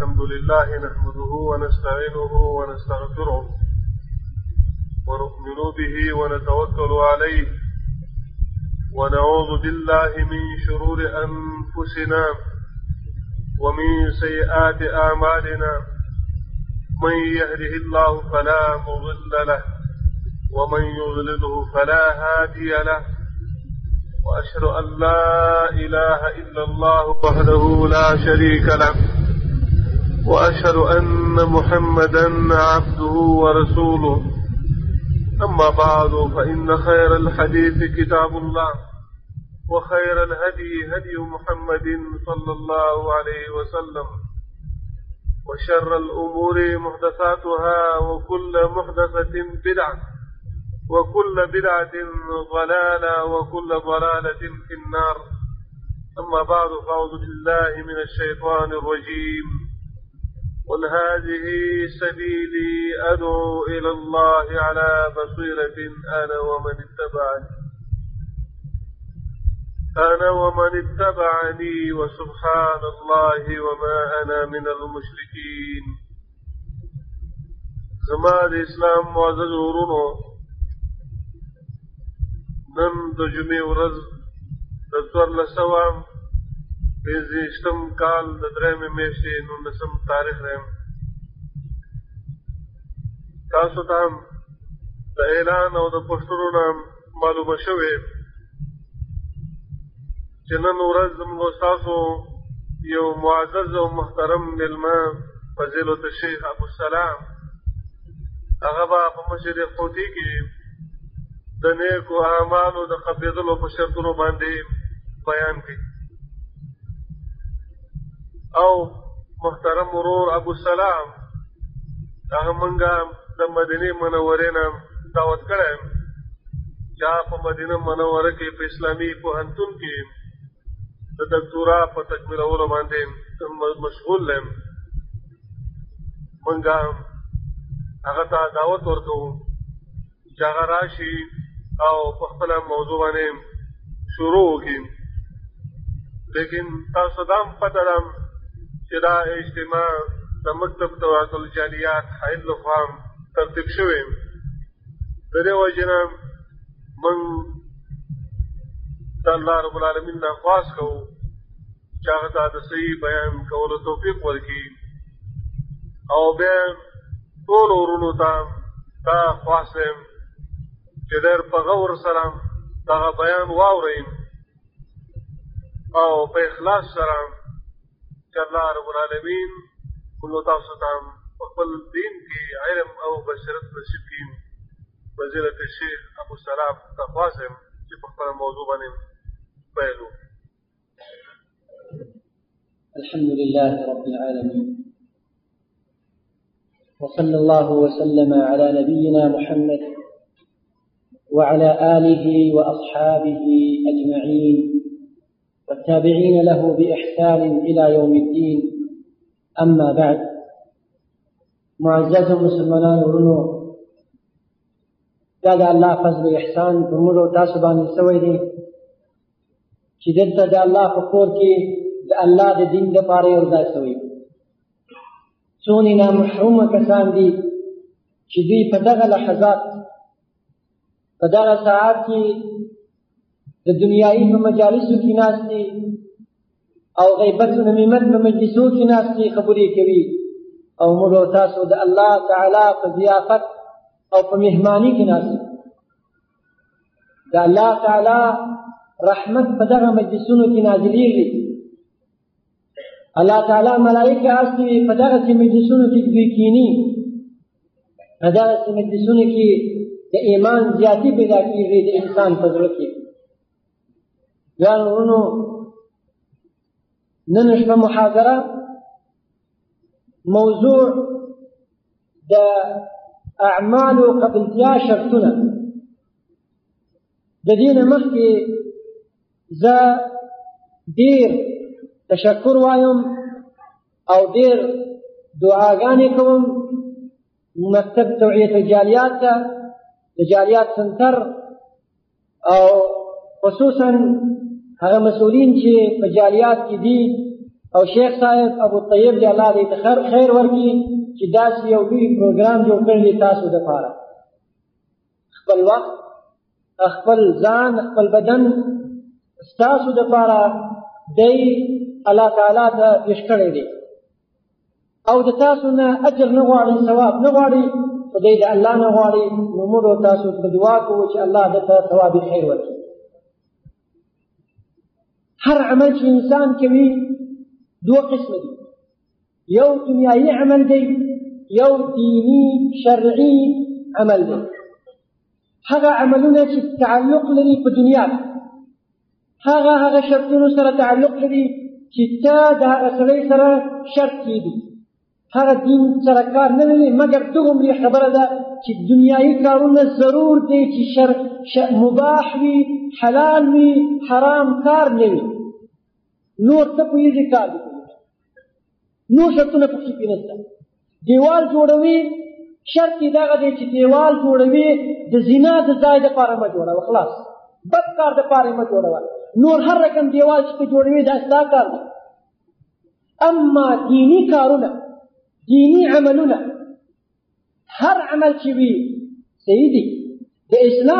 الحمد لله نحمده ونستعينه ونستغفره ونؤمن به ونتوكل عليه ونعوذ بالله من شرور أنفسنا ومن سيئات أعمالنا من يهده الله فلا مضل له ومن يضلله فلا هادي له وأشهد أن لا إله إلا الله وحده لا شريك له وأشهد أن محمدا عبده ورسوله أما بعد فإن خير الحديث كتاب الله وخير الهدي هدي محمد صلى الله عليه وسلم وشر الأمور محدثاتها وكل محدثة بدعة وكل بدعة ضلالة وكل ضلالة في النار. أما بعد فأعوذ بالله من الشيطان الرجيم. قل هذه سبيلي أدعو إلى الله على بصيرة أنا ومن اتبعني وسبحان الله وما أنا من المشركين. زمان الإسلام معزز ورونو نن د جمعې ورځ د 1425 کال د 3 میاشتې 19 تاریخ رحم تاسو ته د اعلان او د پوسټرونو نام معلومه شوې چې نن ورځ زموږ تاسو یو معزز او محترم مېلمه فضیلت الشیخ ابوالسلام هغه به په مسجد قوطي کې د نیکو اعمالو د قبلېدلو په شرطونو باندې بیان کړي او محترم ورور ابوالسلام هغه موږ د مدینې منورې نه دعوت کړی چې په مدینه منوره کې په اسلامي پوهنتون کې د دکتورا په تکمیلولو باندې مشغول یم. موږ هغه ته دعوت ورکوو چې هغه راشي او په خپله موضوع باندې شروع وکړي. لیکن تاسو ته هم پته ده چې دا اجتماع د مکتب توعیة الجاليات حایل لخوا ترتیب شوی. د دې وجې نه موږ د الله رب العالمین نه خواست کوو چې هغه ته د صحیح بیان کولو توفیق ورکړي او بیا ټولو ورونو ته دا خواست یم چې ډېر په غور سره دغه بیان واورئ او په اخلاص سره چې الله رب العالمین موږ تاسو ته په خپل دین کې علم او بصیرت نصیب کړي. فضیلت الشیخ ابوالسلام ته خواست یم چې په خپله موضوع باندې پیل وکړي. الحمد لله رب العالمين وصلى الله وسلم على نبينا محمد وعلى آله وأصحابه أجمعين والتابعين له بإحسان إلى يوم الدين. أما بعد. معزز مسلمان ورنو قال الله فضل إحسان بمرو تاسبان السويدي شددت دا الله فقور كي دا الله دا دين دا پاري ورزا سوي سوننا محروم كسان دي شدي فدغ لحظات فدغه ساعات کې د دنیایي په مجالسو کې ناستې او غیبت و نمیمت په مجلسو کې ناستې خبرې کوي او موږ او تاسو د الله تعالی په ضیافت او په مهماني کې ناستې. د الله تعالی رحمت په دغه مجلسونو کې نازلېږي. الله تعالی ملائکه استوي په دغه مجلسونو کې دوی کینی په دغه مجلسونو کې د ایمان زیاتی پیدا کیږي د انسان په زړه کې. ګران ورونو نن شپه محاضره موضوع د اعمالو قبلتیا شرطونه. د دې نه مخکې زه ډېر تشکر وایم او ډېر دعاګانې کوم مکتب توعیة الجاليات ته د جاليات سنتر او خصوصا هغه مسؤلین چې په جاليات کې دي او شیخ صاحب ابو طیب دی الله دې خیر ورکړي چې داسې یو لوی پروګرام جوړ کړی تاسو دپاره. خپل وخت، خپل ځان، خپل بدن ستاسو دپاره دی الله تعالی ته پیش کړی دی او د تاسو نه اجر نه غواړي، ثواب نه غواړي، خدای د الله نه غواړي. نو موږ تاسو ته دعا کوو چې الله دته ثواب خیر ورکړي. هر عمل چې انسان کوي دوه قسمه دي، یو دنیایي عمل دی، یو دینی شرعي عمل دی. هغه عملونه چې تعلق لري په دنیا، هغه شرطونو سره تعلق لري چې تا د هغه سړي سره شرط کېږي، هغه دین سره کار نه لري، مګر دومره خبره ده چې دنیایي کارونه ضرور دی چې مباح وي، حلال وي، حرام کار نه وي. نور ته پوهېږي کار دی، نور شرطونه پکې پې نشته. دیوال جوړوي، شرط یې دغه دی چې دیوال جوړوي د زنا د ځای دپاره مه جوړوه، خلاص، بد کار دپاره یې مه جوړوه. نور هر رقم دیوال چې ته جوړوي دا ستا کار دی. اما دینی کارونه، دینی عملونه، هر عمل چې وي صحیح دي، د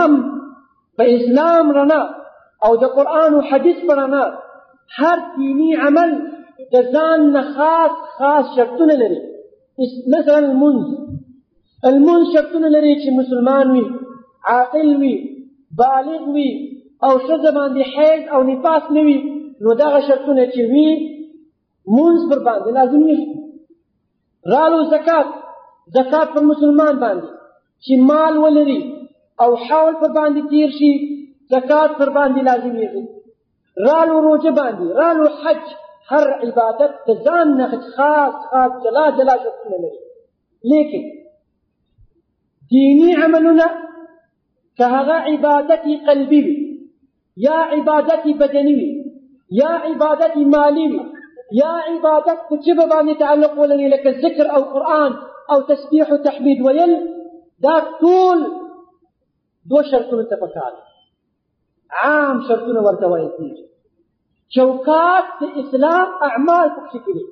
اسلام رڼا او د قرآن و حدیث په رڼا هر دینی عمل د ځان نه خاص شرطونه لري. مثلا المنز شرطونه لري چې مسلمان وي، عاقل وي، بالغ وي او ښځه باندې حیض او نفاس نه وي. نو دغه شرطونه چې وي منز پر باندې لازمي. رالو زکات پر مسلمان باندې چې مال ولري او حول پر باندې تیر شي، زکات پر باندې لازمي. رالو روزه باندې، رالو حج، هر عبادت د ځان نه خاص جلا شرطونه لري. لیکن دینی عملونه که هغه عبادت قلبي وي یا عبادت بدني وي یا عبادت مالی وي یا عبادت په ژبه باندې تعلق ولري لکه ذکر او قرآن او تسبیح او تحمید ویل، دا ټول دوه شرطونه ته پکار دي. عام شرطونه ورته ویل کېږي. چوکات د اسلام اعمال پکې کړي.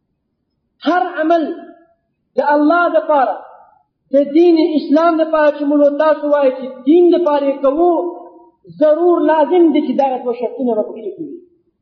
هر عمل د الله دپاره، د دین اسلام دپاره چې موږ تاسو وایي چې دین دپاره یې کوو، ضرور لازم دی چې دغه دوه شرطونه به پکې کړي.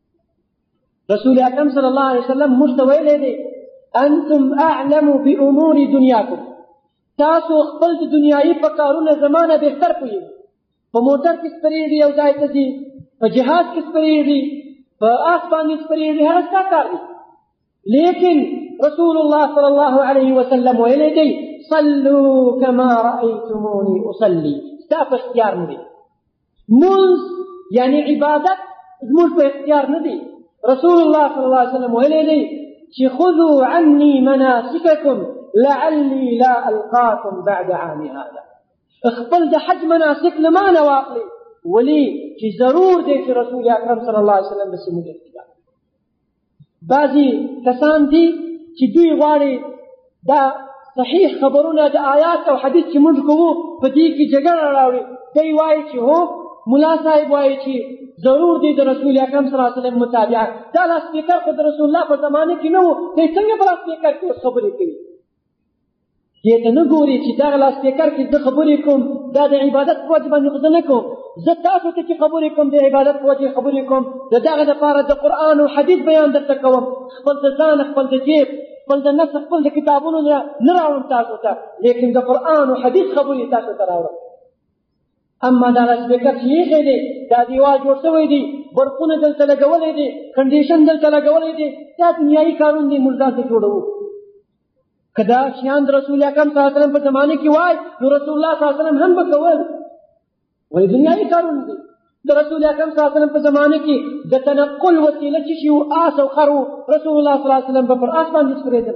رسول اکرم صلی الله علیه وسلم موږ ته ویلی دی انتم اعلم بامور دنیاکم، تاسو خپل د دنیایي په کارونه زمانه بهتر پوهېږئ. په موټر کې سپرېږي، یو ځای ته ځي، په جهاد کې سپرېږي، په آس باندې سپرېږي، هغه ستا کار دی. لیکن رسول الله صلی الله علیه وسلم ویلی دی صلوا کما رأیتمونی اصلي، ستا په اختیار نه دی. منځ یعنی عبادت زموږ په اختیار نه دی. رسول الله صلی الله علیه وسلم ویلی دی چې خذوا عني مناسککم لعلی لا القاکم بعد عام هذا. خپل د حج مناسک له مانه واخلئ، ولی چې ضرور دی چې رسول اکرم صلی الله علیه وسلم داسې موږ اقتدا. بعضې کسان دي چې دوی غواړي دا صحیح خبرونه د آیات او حدیث چې موږ کوو په دې کې جګړه راوړي. دوی وایي چې هو ملا صاحب وایي چې ضرور دی د رسول اکرم صلی الله علیه وسلم متابعه. دا لاسپیکر خو د رسول الله په زمانه کې نه و، دی څنګه په لاسپیکر کې اوس خبرې کوي؟ دې ته نه ګوري چې دغه لاسپیکر کې زه خبرې کوم، دا د عبادت په وجه باندې خو زه نه کوم. زه تاسو ته چې خبرې کوم د عبادت په وجه خبرې کوم، د دغه دپاره د قرآن او حدیث بیان درته کوم. خپل د ځان، خپل د جیب، خپل د نفس، خپل د کتابونو نه راوړم تاسو ته، لیکن د قرآن او حدیث خبرې تاسو ته راوړم. اما دا لاسپیکر چې ایښی دی، دا دیوال جوړ شوی دی، برقونه دلته لګولی دی، کنډیشن دلته لګولی دی، دا دنیایي کارونه دی، موږ داسې جوړوو. که دا شیان د رسول اکرم صلی الله علیه وسلم په زمانه کې وای، نو رسول الله صلی الله علیه وسلم هم به کول، ولی دنیایي کارونه دي. د رسول اکرم صلی الله علیه وسلم په زمانه کې د تنقل وسیله چې شي و آس او خر و، رسول الله صلی الله علیه وسلم به پر آس باندې سپرېدل.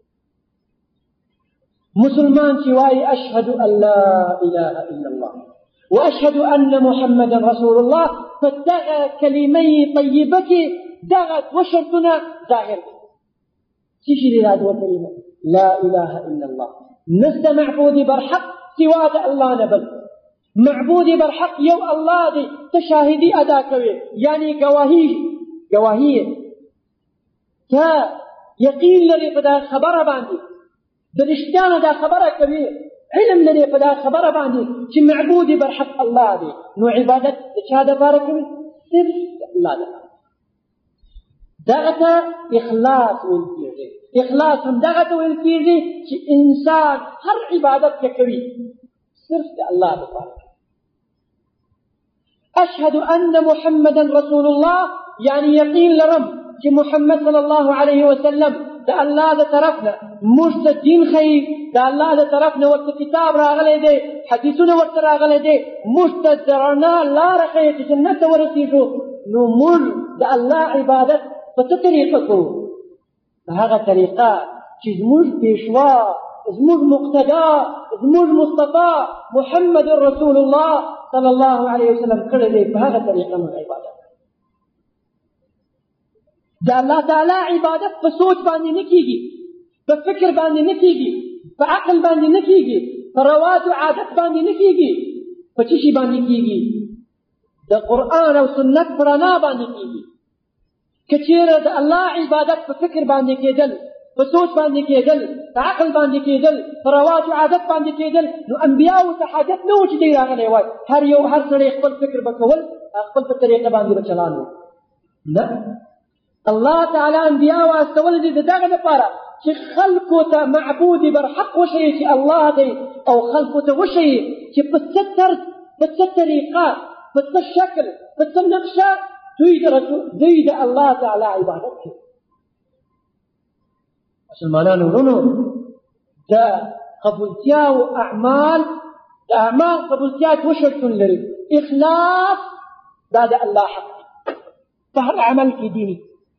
مسلمان چې وایي اشهد ان لا اله الا الله واشهد ان محمدا رسول الله، فدغه کلمې طیبه کې دغه دوه شرطونه ظاهر دي. څه شي دي دا دوه کلمه؟ لا اله الا الله، نشته معبود برحق سوا د الله نه بل. معبود برحق یو الله دی، ته شاهدي ادا کوي، یعنی گواهی ته یقین لري په دا خبره باندې د رښتیانو دا خبره کوي علم لري په دا خبره باندې چې معبود برحق الله دی نو عبادت د چا دپاره کوي صرف الله دپاره دغه ته اخلاص ویل کېږي اخلاص هم دغه ته ویل کېږي چې انسان هر عبادت که کوي صرف د الله دپاره أشهد أن محمدا رسول الله يعني يقين لرم چې محمد صلى الله عليه وسلم دا الله دا طرفنا مشت دین خی دا الله دا طرفنا ورته کتاب راغلی دی حدیثونه ورته راغلی دی مشت درنا لاره خی چې جنت ته ورسېږو نو موږ د الله عبادت په څه طریقه کوو په هغه طریقه چې زموږ پیشوا زموږ مقتدا زموږ مصطفی محمد رسول الله صلی الله علیه وسلم کړی دی په هغه طریقه موږ عبادت دا الله تعالی عبادت په سوچ باندې نه کېږي په فکر باندې نه کېږي په عقل باندې نه کېږي په رواج او عادت باندې نه کېږي په څه شي باندې کېږي د قرآن او سنت په رڼا باندې کېږي که چېرې د الله عبادت په فکر باندې کېدل په سوچ باندې کېدل په عقل باندې کېدل په رواج او عادت باندې کېدل نو انبیاو ته حاجت نه و چې دی راغلی وای هر سړی خپل فکر به کول خپل په طریقه باندې به چلان و نه الله تعالی انبیاء واستول دي دغه لپاره چې خلقو ته معبود برحق وشي چې الله دی او خلقو ته وشي چې په څه طریقه په څه شکل په څه نقشه دوی د الله تعالی عبادت کوي مسلمانانو ورونو دا قبولتیا او اعمال د اعمال قبولتیا دوه شرطونه لري اخلاص دا د الله حق په هر عمل کې دیني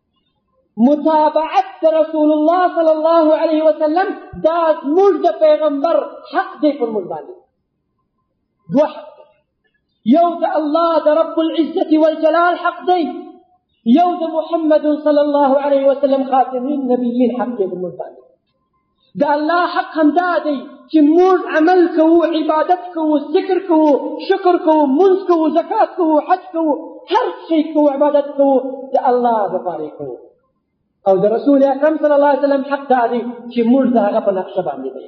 متابعت رسول الله صلى الله عليه وسلم دا زموږ د پیغمبر حق دی پر موږ باندې دوه حق یو د الله د رب العزة والجلال حق دی یو د محمد صلى الله عليه وسلم خاتم النبيين حق دی پر موږ باندې د الله حق هم دا دی چې موږ عمل کوو عبادت کوو ذکر کوو شکر کوو منځ کوو زکات کوو حج کوو هر شی کوو عبادت کوو د الله لپاره کوو او د رسول اکرم صلی الله علیه وسلم حق دا دی چې موږ د هغه په نقشه باندې دی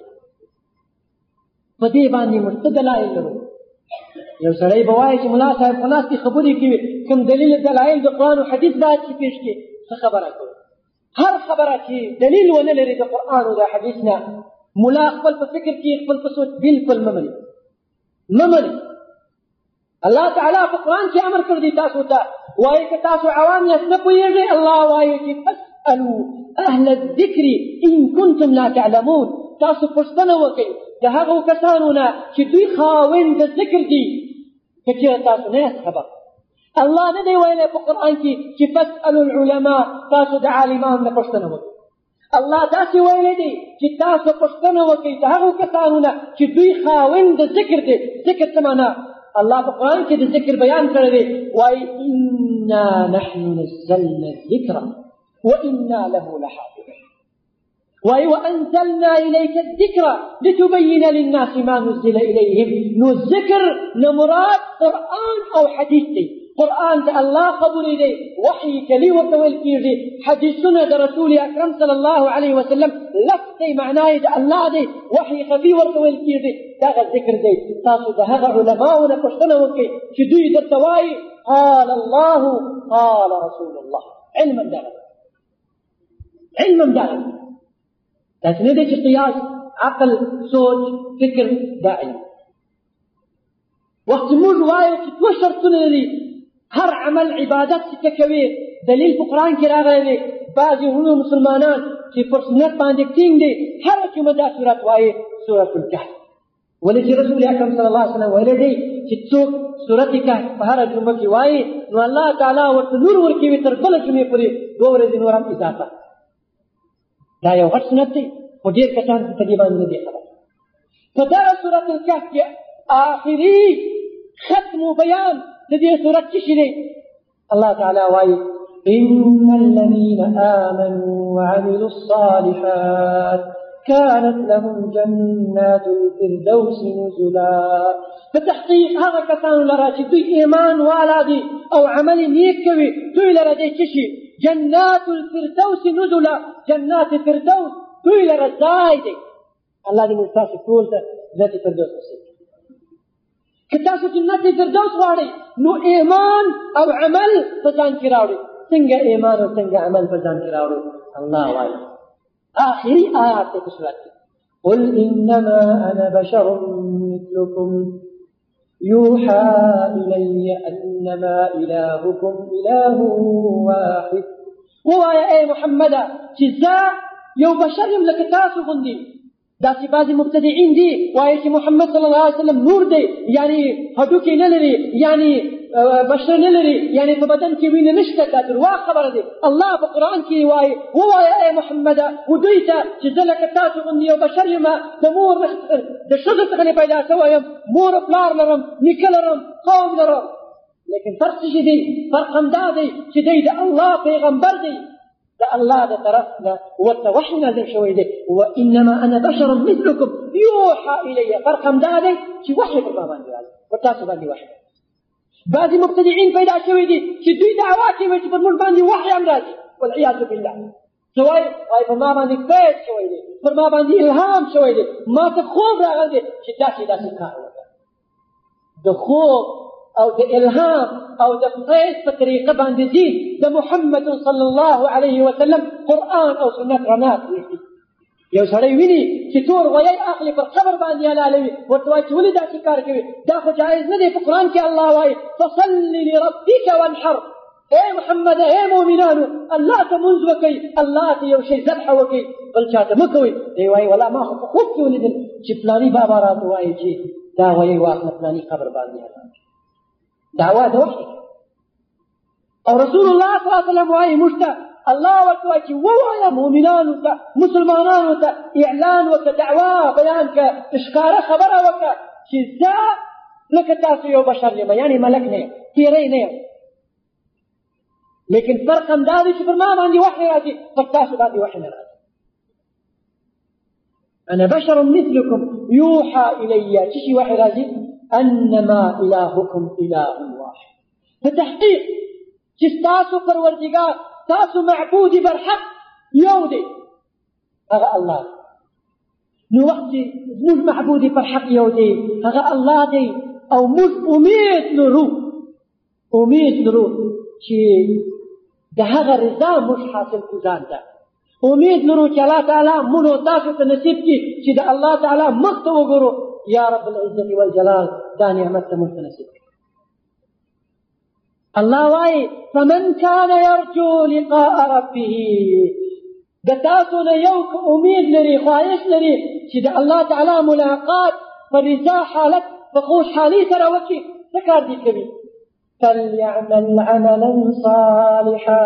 په دې باندې موږ څه دلایل لرو یو سړی به وایي چې ملا صاحب په ناستې خبرې کوي کوم دلیل دلایل د قرآن او حدیث باید چې پیش کړي څه خبره کوي هر خبره چې دلیل ونه لري د قرآن او د حدیث نه ملا خپل په فکر کې خپل په سوچ بالکل نه مني الله تعالی په قرآن کې امر کړی تاسو ته وایي که تاسو عوام یاست نه پوهېږئ الله وایي چې فاسألوا اهل الذکر ان کنتم لا تعلمون تاسو پوښتنه وکړئ د هغو کسانو نه چې دوی خاوند د ذکر دي که چېرې تاسو نه یاست خبر الله نه دی ویلی په قرآن کې چې فاسألوا العلماء تاسو د عالمانو نه پوښتنه وکړئ الله داسې ویلی دی چې تاسو پوښتنه وکړئ د هغو کسانو نه چې دوی خاوند د ذکر دي ذکر څه معنا الله په قرآن کې د ذکر بیان کړی دی وایي انا نحن نزلنا الذکر وإنا له لحافظون وأنزلنا إليك الذكر لتبين للناس ما نزل إليهم نو الذكر نمراد قرآن أو حديث دي قرآن ده الله قبول دي وحي كلي وتويل كيري حديثنا ده رسول أكرم صلى الله عليه وسلم لفتي معناه ده الله دي وحي خفي وتويل كيري ده الذكر دي تاسو ده هذا علماؤنا قشتنا وكي شدوي ده التواي قال الله قال رسول الله علما دارا لكن هذا قياس عقل سوچ فكر داعي وقت موج وايه تو شرطونه لري هر عمل عبادت تکوي دلیل په قران کې راغلی بعضي هونو مسلمانان چې پر سنت باندې ټینګ دي هر کومه دا سورۃ وايه سورۃ الکهف ولې رسول اکرم صلی الله علیه وسلم ویلي دی چې څوک سورۃ الکهف په هر جمعه کې وايي نو الله تعالی ورته نور ورکوي تر بل جمعې پورې دوه ورځې نور هم اضافه دا یو غټ سنت دی خو ډېر کسان په دې باندې نه دي خبر په دغه سورۃ الکهف کې آخري ختم بیان د دې سورۃ څه شي دی الله تعالی وایي إن الذين آمنوا وعملوا الصالحات كانت لهم جنات الفردوس نزلا فتحقيق هذا كسان لرا چې دوی ایمان والا دي او عمل نیک کوي دوی لرا دي څه شي جنات الفردوس نزلا جنات الفردوس دوی لره ځای دی. الله دې موږ تاسو ټول ته جنت فردوس نصیب کړي. که تاسو جنت فردوس غواړئ نو ایمان او عمل په ځان کې راوړئ. څنګه ایمان او څنګه عمل په ځان کې راوړئ؟ الله وایي آخري آیات دی په سورت کې قل انما انا بشر مثلكم يوحى إلي أنما إلهكم إله واحد. ووایا اے محمد چې زه یو بشر یم لکه تاسو غوندې. داسې بعضې مبتدعین دي وایي چې محمد صلی الله علیه وسلم نور دی، یعنی هډوکي نه لري، یعنی بشر نه لري، یعنی په بدن کې وینه نشته. دا درواغ خبره دی. الله په قرآن کې وایي ووایه اے محمد ودوی ته چې زه لکه تاسو غوندې یو بشر یم، د مور د ښځو څخه نه پیدا شوی یم، مور پلار لرم، نیکه لرم، قوم لرم. لیکن فرق څه دی؟ فرق همدا دی چې دی د الله پیغمبر دی، د الله د طرف نه ورته وحی نازل شوی دی. وانما انا بشر مثلكم يوحى الي. فرق همدا دی چې وحی پر ما باندې راځي، پر تاسو باندې وحی. بعضې مبتدعین پیدا شوي دي چې دوی دعوا کوي چې پر موږ باندې وحی هم راځي، والعیاذ بالله. څه وایي؟ وایي پر ما باندې فیض شوی دی، پر ما باندې الهام شوی دی، ما ته خوب راغلی دی چې داسې داسې کار وکړه. د خوب او د الهام او د فیض په طریقه باندې ځي د محمد صلی الله علیه وسلم قرآن او سنت رڼا پرېږدي. یو سړی ویني چې تور غویی اخلي پر قبر باندې حلالوي، ورته وایي چې ولې داسې کار کوي؟ دا خو جایز نه دی. په قرآن کې الله وایي فصل لربک وانحر. اے محمد اے مؤمنانو الله ته مونځ وکئ، الله ته یو شی ذبح وکئ، بل چاته مه کوئ. دی وایي ولا ما خو په خوب کې ولیدل چې فلاني بابا راته وایي چې دا غویی واخله فلاني قبر باندې حلال. دعوا د وحي. او رسول الله صلی الله علیه وسلم وایي موږ ته الله ورته وایي چې ووایه مؤمنانو ته مسلمانانو ته اعلان وکړه، دعوا بیان کړه، ښکاره خبره وکړه چې زه لکه تاسو یو بشر یم، یعنې ملک نه یم، تیری نه یم. لیکن فرق همدا دی چې پر ما باندې وحی راځي، پر تاسو باندې وحی نه راځي. انا بشر مثلكم يوحى الي. چې شي وحی راځي انما الهكم اله واحد. په تحقیق چې تاسو پروردګار، تاسو معبود برحق یو دی، هغه الله. نو وخت چې موږ معبود برحق یو دی هغه الله دی، او موږ امید لرو چې د هغه رضا موږ حاصل کړو ځان ته. امید لرو چې الله تعالی موږ تاسو ته نصیب کړي چې د الله تعالی مخ ته وګورو. یا رب العزة والجلال دا نعمت ته موږ ته نصیب کړي. الله وایي فمن كان يرجو لقاء ربه. د تاسو نه یو امید لري، خواهش لري چې د الله تعالی ملاقات په رضا حالت په خوشحالۍ سره وکړي، څه کار دې کوي؟ فليعمل عملا صالحا.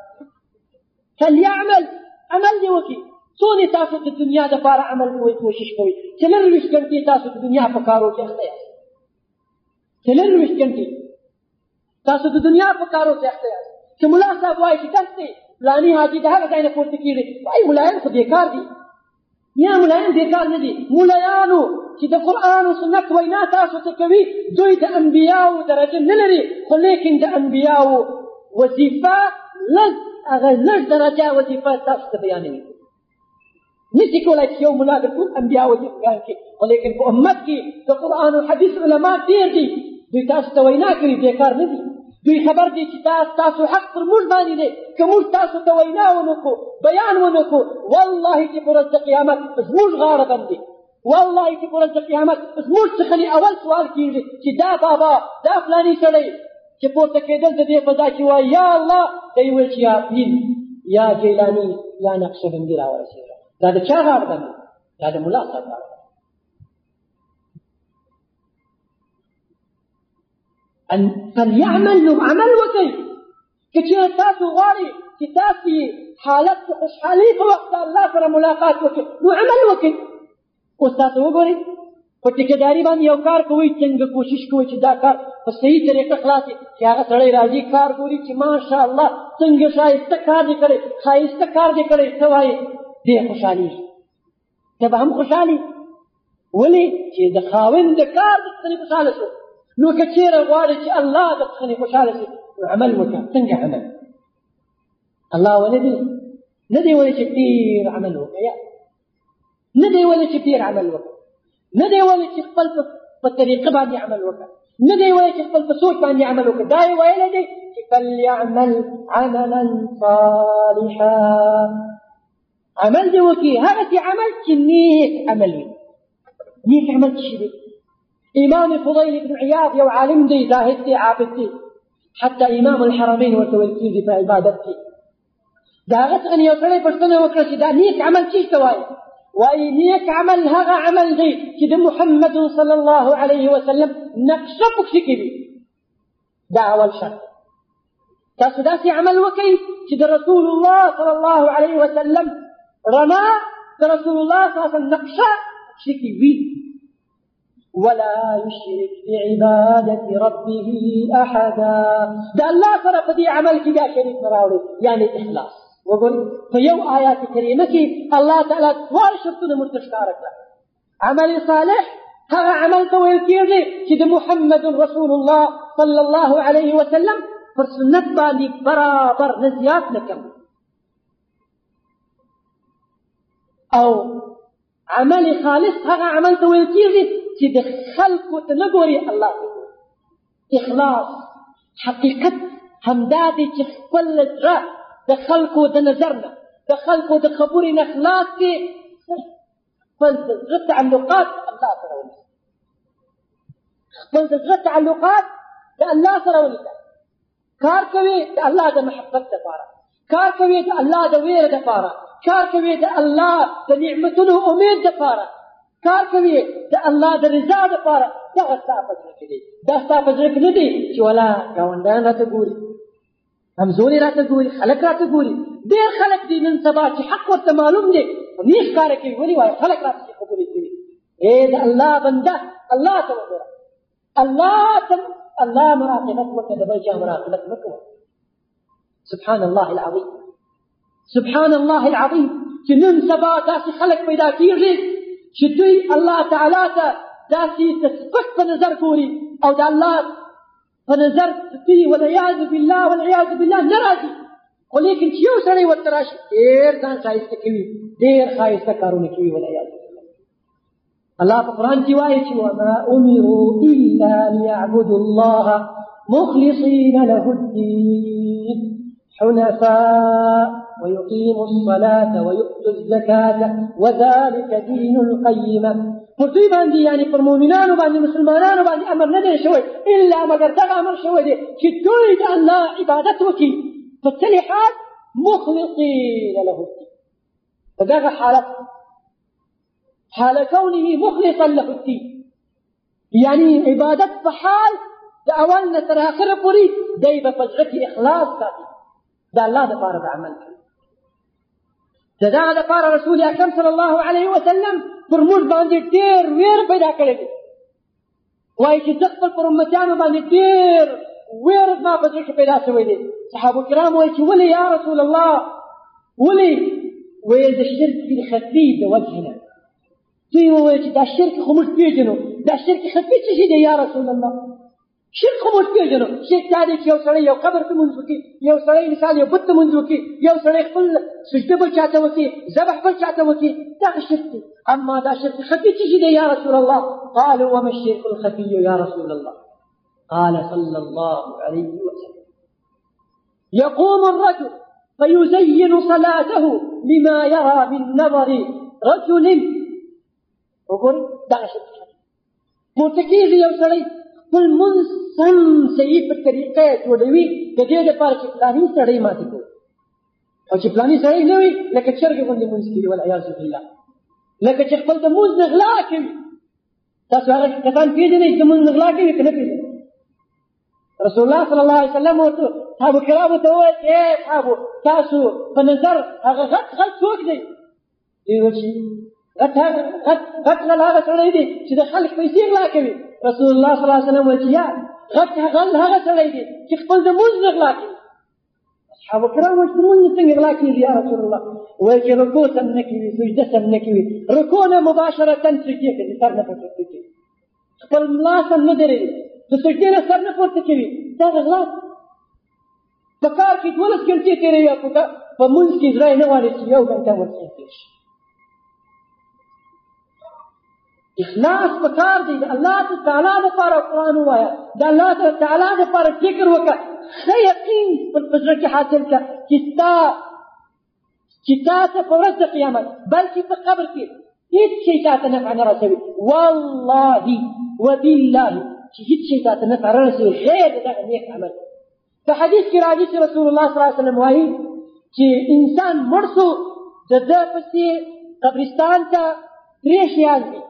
فليعمل عمل دې وکړي. څونې تاسو د دنیا دپاره عمل کوئ، کوشش کوئ. 24 ګنټې تاسو د دنیا په کارو کې اخته یاست. 24 ګنټې تاسو د دنیا په کارو کې اخته یاست. چې ملا صاحب وایي چې درس دی فلاني حاجي د هغه ځای نه پورته کېږي، وایي ملایان خو بیکار دي. یا ملایان بیکار نه دي، ملایانو چې د قرآن او سنت وینا تاسو ته کوي دوی د انبیاو درجه نه لري، خو لیکن د انبیاو وظیفه هغه لږ درجه وظیفه تاسو ته بیانوي. نشي کولای چې یو ملا د ټول انبیاو وظیفه بیان کړي، خو لیکن په امت کې د قرآن او حدیث علما ډېر دي، دوی تاسو ته وینا کوي، بیکار نه دي. دوی خبر دي چې تاسو حق پر موږ باندې دی. که موږ تاسو ته وینا ونه کړو، بیان ونه کړو، والله چې په ورځ د قیامت زموږ غاړه بندي. والله چې په ورځ د قیامت زموږ څخه اول سوال کېږي چې دا بابا دا فلاني سړی چې پورته کېدل د دې په ځای چې وایي یا الله، دی ویل چې یا پیر یا جیلاني یا نقشبندي راورسېږه. دا د چا غاړه بندي؟ دا د ملا صاحب غاړه. فليعمل نو عمل وکړئ. که چېرې تاسو غواړئ چې تاسې حالت د خوشحالۍ په وخت د الله سره ملاقات وکړئ نو عمل وکړئ. اوس تاسو وګورئ په ټیکهداري باندې یو کار کوئ، څنګه کوشش کوئ چې دا کار په صحیح طریقه خلاص شي. چې هغه سړی راځي کار ګوري چې ماشاءالله څنګه ښایسته کار دې کړی، ښایسته کار دې کړی، څه وایي؟ دې خوشحالېږي. ته به هم خوشحالې. ولې؟ چې د خاوند د کار د څخه خوشحاله شو. نو که چېرې غواړې چې الله د څخه خوشحاله شي نو عمل وکړه. څنګه عمل؟ الله ولدي ندي ولا كثير عمل وكيا ندي ولا كثير عمل وكا ندي ولا تقبل بالطريقة بعد يعمل وكا ندي ولا تقبل بصوت بعد يعمل وكا داي ويلدي فليعمل عملا صالحا عمل دي وكي هذا عمل كنيك عملي نيك عمل تشريك إمام فضيل بن عياض يو عالم دي زاهدتي عابدتي حتى إمام الحرمين وتوكيل في عبادتي داغت أن يوصلي فرسنة وكرسي دا نيك عمل كيش تواي وأي نيك عمل هذا عمل دي كده محمد صلى الله عليه وسلم نقشبك شكبي دا أول شرط تاسداسي عمل وكي كده رسول الله صلى الله عليه وسلم رنا رسول الله صلى الله عليه وسلم نقشا شكبي ولا يشرك بعبادة ربه أحدا ده الله صرف دي عمل كده شريك مراوري يعني إخلاص وقل فيو آيات كريمة الله تعالى توار شرطنا مرتشكارك عمل صالح هذا عمل طويل كيري كده محمد رسول الله صلى الله عليه وسلم فرسنت بالي برابر نزيات لكم أو عمل خالص هذا عمل طويل كيري كده خلق وتنقوري الله إخلاص حقيقة همدادي تخبل الدراء دخلك ودنزرنا دخلك ودخبورنا إخلاصي فلتزغط تعلقات الله سروني فلتزغط تعلقات الله سروني كاركوي الله ده محبت دفارة كاركوي ده الله ده وير دفارة كاركوي ده الله ده نعمته أمين دفارة كاركوي ده الله ده رضا دفارة ده غصافة ذكري ده غصافة ذكري شو ولا كوندان لا تقولي همزوني لا تقولي خلق لا تقولي دير خلق دي من سباتي حق والتمالوم دي ونيش كاركي ولي واي خلق لا تقولي ايه ده الله بنده الله تمدر الله مراقبت مكة بلجا مراقبت مكة سبحان الله العظيم سبحان الله العظيم جنن سبا داسي خلق بيدا كيري شدوي الله تعالى داسي تسبك فنظر كوري او دا الله فنظر فيه والعياذ بالله نراجي ولكن شو سري والتراش دير كان خايسته كوي دير خايسته كارونه كوي والعياذ بالله الله في القرآن جواية وما أمروا إلا ليعبدوا الله مخلصين له الدين حنفاء ويقيموا الصلاة ويؤتوا الزكاة وذلك دين القيمة فرطيبان دي يعني فرمومنان وبعد مسلمانان وبعد أمر ندر شوي إلا مقر تغى أمر شوي دي كتولد أن لا عبادتك فالتالي حال مخلصين له الدين فدغى حال كونه مخلصا له الدين يعني عبادت فحال دا أولنا تراخر بريد دايبا فجرتي إخلاص كاتي دا الله دفار دا عمل دا دفار رسول أكرم صلى الله عليه وسلم فرموش باندي دير وير بيدا كريدي وايكي تقبل فرمتانو باندي دير وير ما فجرك بيدا سويدي صحابة الكرام وايكي ولي يا رسول الله ولي ويل دا الشرك في الخفيف دا وجهنا تيو وايكي دا الشرك خموش بيجنو دا الشرك خفيف تشيدي يا رسول الله شرك خموش بيجنو شرك تاريك يو سري يو قبر تمنزوكي يو سري مثال يو بط منزوكي يو سري خفل سجده بالشاته وكي ذبح بالشاته وكي دا الشرك أما دا الشرك خفيف تشيدي يا رسول الله قالوا وما الشرك الخفي يا رسول الله قال صلى الله عليه وسلم يقوم الرجل فيزين صلاته لما يرى من نظر رجل وقل دا الشرك مرتكيز يو سري فالمنسم سيد بالطريقات ودوي كدير دفار شفلاني سري ما تقول او شفلاني سري نوي لك تشرق قند منسكي والعياذ بالله لك تشخبل دموز نغلاكي تاسو هغه کسان پیژنې چې موږ نغلا کوي کنه پیژنې رسول الله صلی الله علیه وسلم او صحابه کرامو ته وایي اے صحابه تاسو په نظر هغه غټ څوک دی وشي غټ هغه سړی دی چې د خلک پیسې غلا کوي رسول الله صلی الله علیه وسلم وایي یا غټ هغه سړی دی چې خپل د موږ نغلا کوي صحابه کرام وایي موږ څنګه غلا کوي یا رسول الله وایي چې رکوع سم نه کوي سجده سم نه کوي رکوع نه مباشره سجده کوي سر نه پورته کوي خپل ملا سم نه دري د سجدې نه سر نه پورته کوي دا غلا په کار کې 12 ګنټې تېروي او په مونځ کې زړه یې نه غواړي چې 1 ګنټه ورڅخه تېر شي. اخلاص په کار دی. د الله تعالی دپاره قرآن ووایه، د الله تعالی دپاره فکر وکړه، ښه یقین په زړه کې حاصل کړه چې تا ته په ورځ د قیامت بلکې په قبر کې هېڅ شی تا ته نفع نه رسوي. والله وبالله چې هېڅ شی تا ته نفع نه رسوي غیر د دغه نیک عمل. په حدیث کې راځي چې رسول الله صلی الله علیه وسلم وایي چې انسان مړ شو د ده پسې قبرستان ته 3 شیان دي: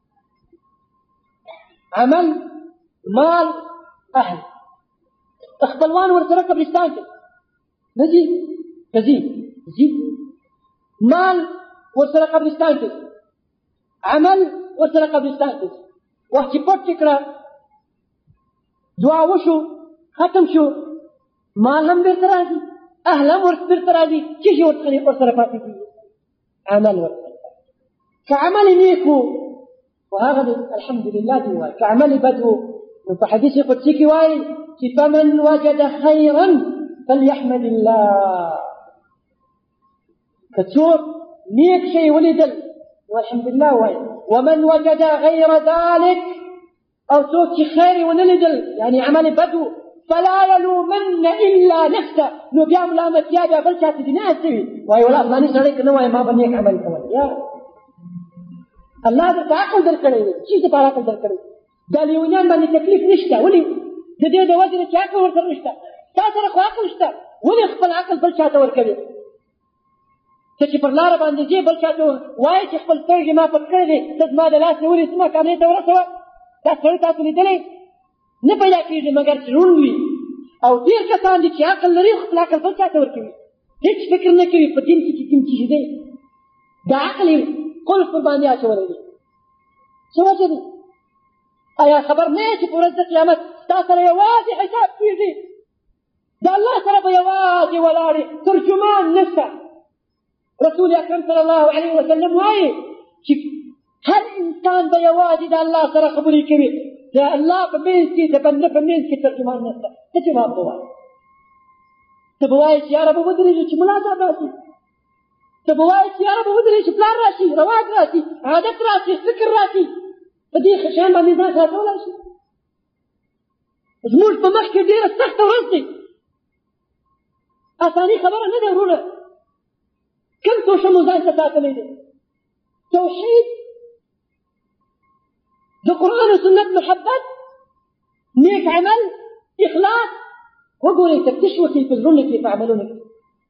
عمل، مال، اهل. خپلوان ورسره قبرستان ته نه ځي، ځي. مال ورسره قبرستان ته، عمل ورسره قبرستان ته. وخت چې پټ کړه، دعا وشو، ختم شو، مال هم بیرته راځي، اهل هم بیرته راځي. څه شی ورسره پاتې کېږي؟ عمل ورسره. که عمل نیک و وهذا الحمد لله دی وایي، که عمل بد و نو په حدیث قدسي کې وایي چې فمن وجد خیرا فلیحمد الله. که څوک نیک شی ولیدل والحمد لله وایي. ومن وجد غیر ذلك او څوک چې خیر ونه لیدل یعنی عمل بد فلا يلومن الا نفسه، نو بیا ملامتیا بیا بل چاته دي نه استوي وایي ولا فلاني سړی که نه وایي ما به نیک عمل کول. یا الله درته عقل درکړی دی، چی دپاره عقل درکړی؟ دا لیونیان باندې تکلیف نشته. ولې؟ د دې د وجې نه چې عقل ورسره نشته. تا سره خو عقل شته، ولې خپل عقل بل چاته ورکوي؟ ته چې پر لاره باندې ځې بل چاته وایي چې خپل سترګې ما پټ کړی دی، ته زما د لاس نیولې زما کامرې ته ورسوه. دا سړی تاسو لیدلی نه پیدا کېږي مګر چې روڼ وي. او ډېر کسان دي چې عقل لري خپل عقل بل چاته ورکوي، هېڅ فکر نه کوي په دین کې چې کوم څه دی. دا عقل یې قلف پر باندې اچولی دی. څه وجه دی؟ آیا خبر نه یې چې په ورځ د قیامت ستا سره یوازې حساب کېږي؟ د الله سره به یوازې ولاړې، ترجمان نشته. رسول اکرم صلی الله علیه وسلم وایي چې هر انسان به یوازې د الله سره خبرې کوي، د الله په منځ کې د بنده په منځ کې ترجمان نشته. ته جواب به وایې؟ ته به وایې چې یا رب ودرېږي چې ملا صاحب راشي، ته به وایې چې یا رب ودرېږي چې پلار راشي، رواج راشي، عادت راشي، فکر راشي. په دې شیان باندې ځان خلاصولی شي؟ زموږ په مخ کې ډېره سخته ورځ دی، اساني خبره نه ده وروڼه. کوم توشه مو ځان ته ساتلی دی؟ توحید، د قرآن و سنت محبت، نیک عمل، اخلاص. وګورئ تفتیش وکړئ په زړونو کې، په عملونو کې.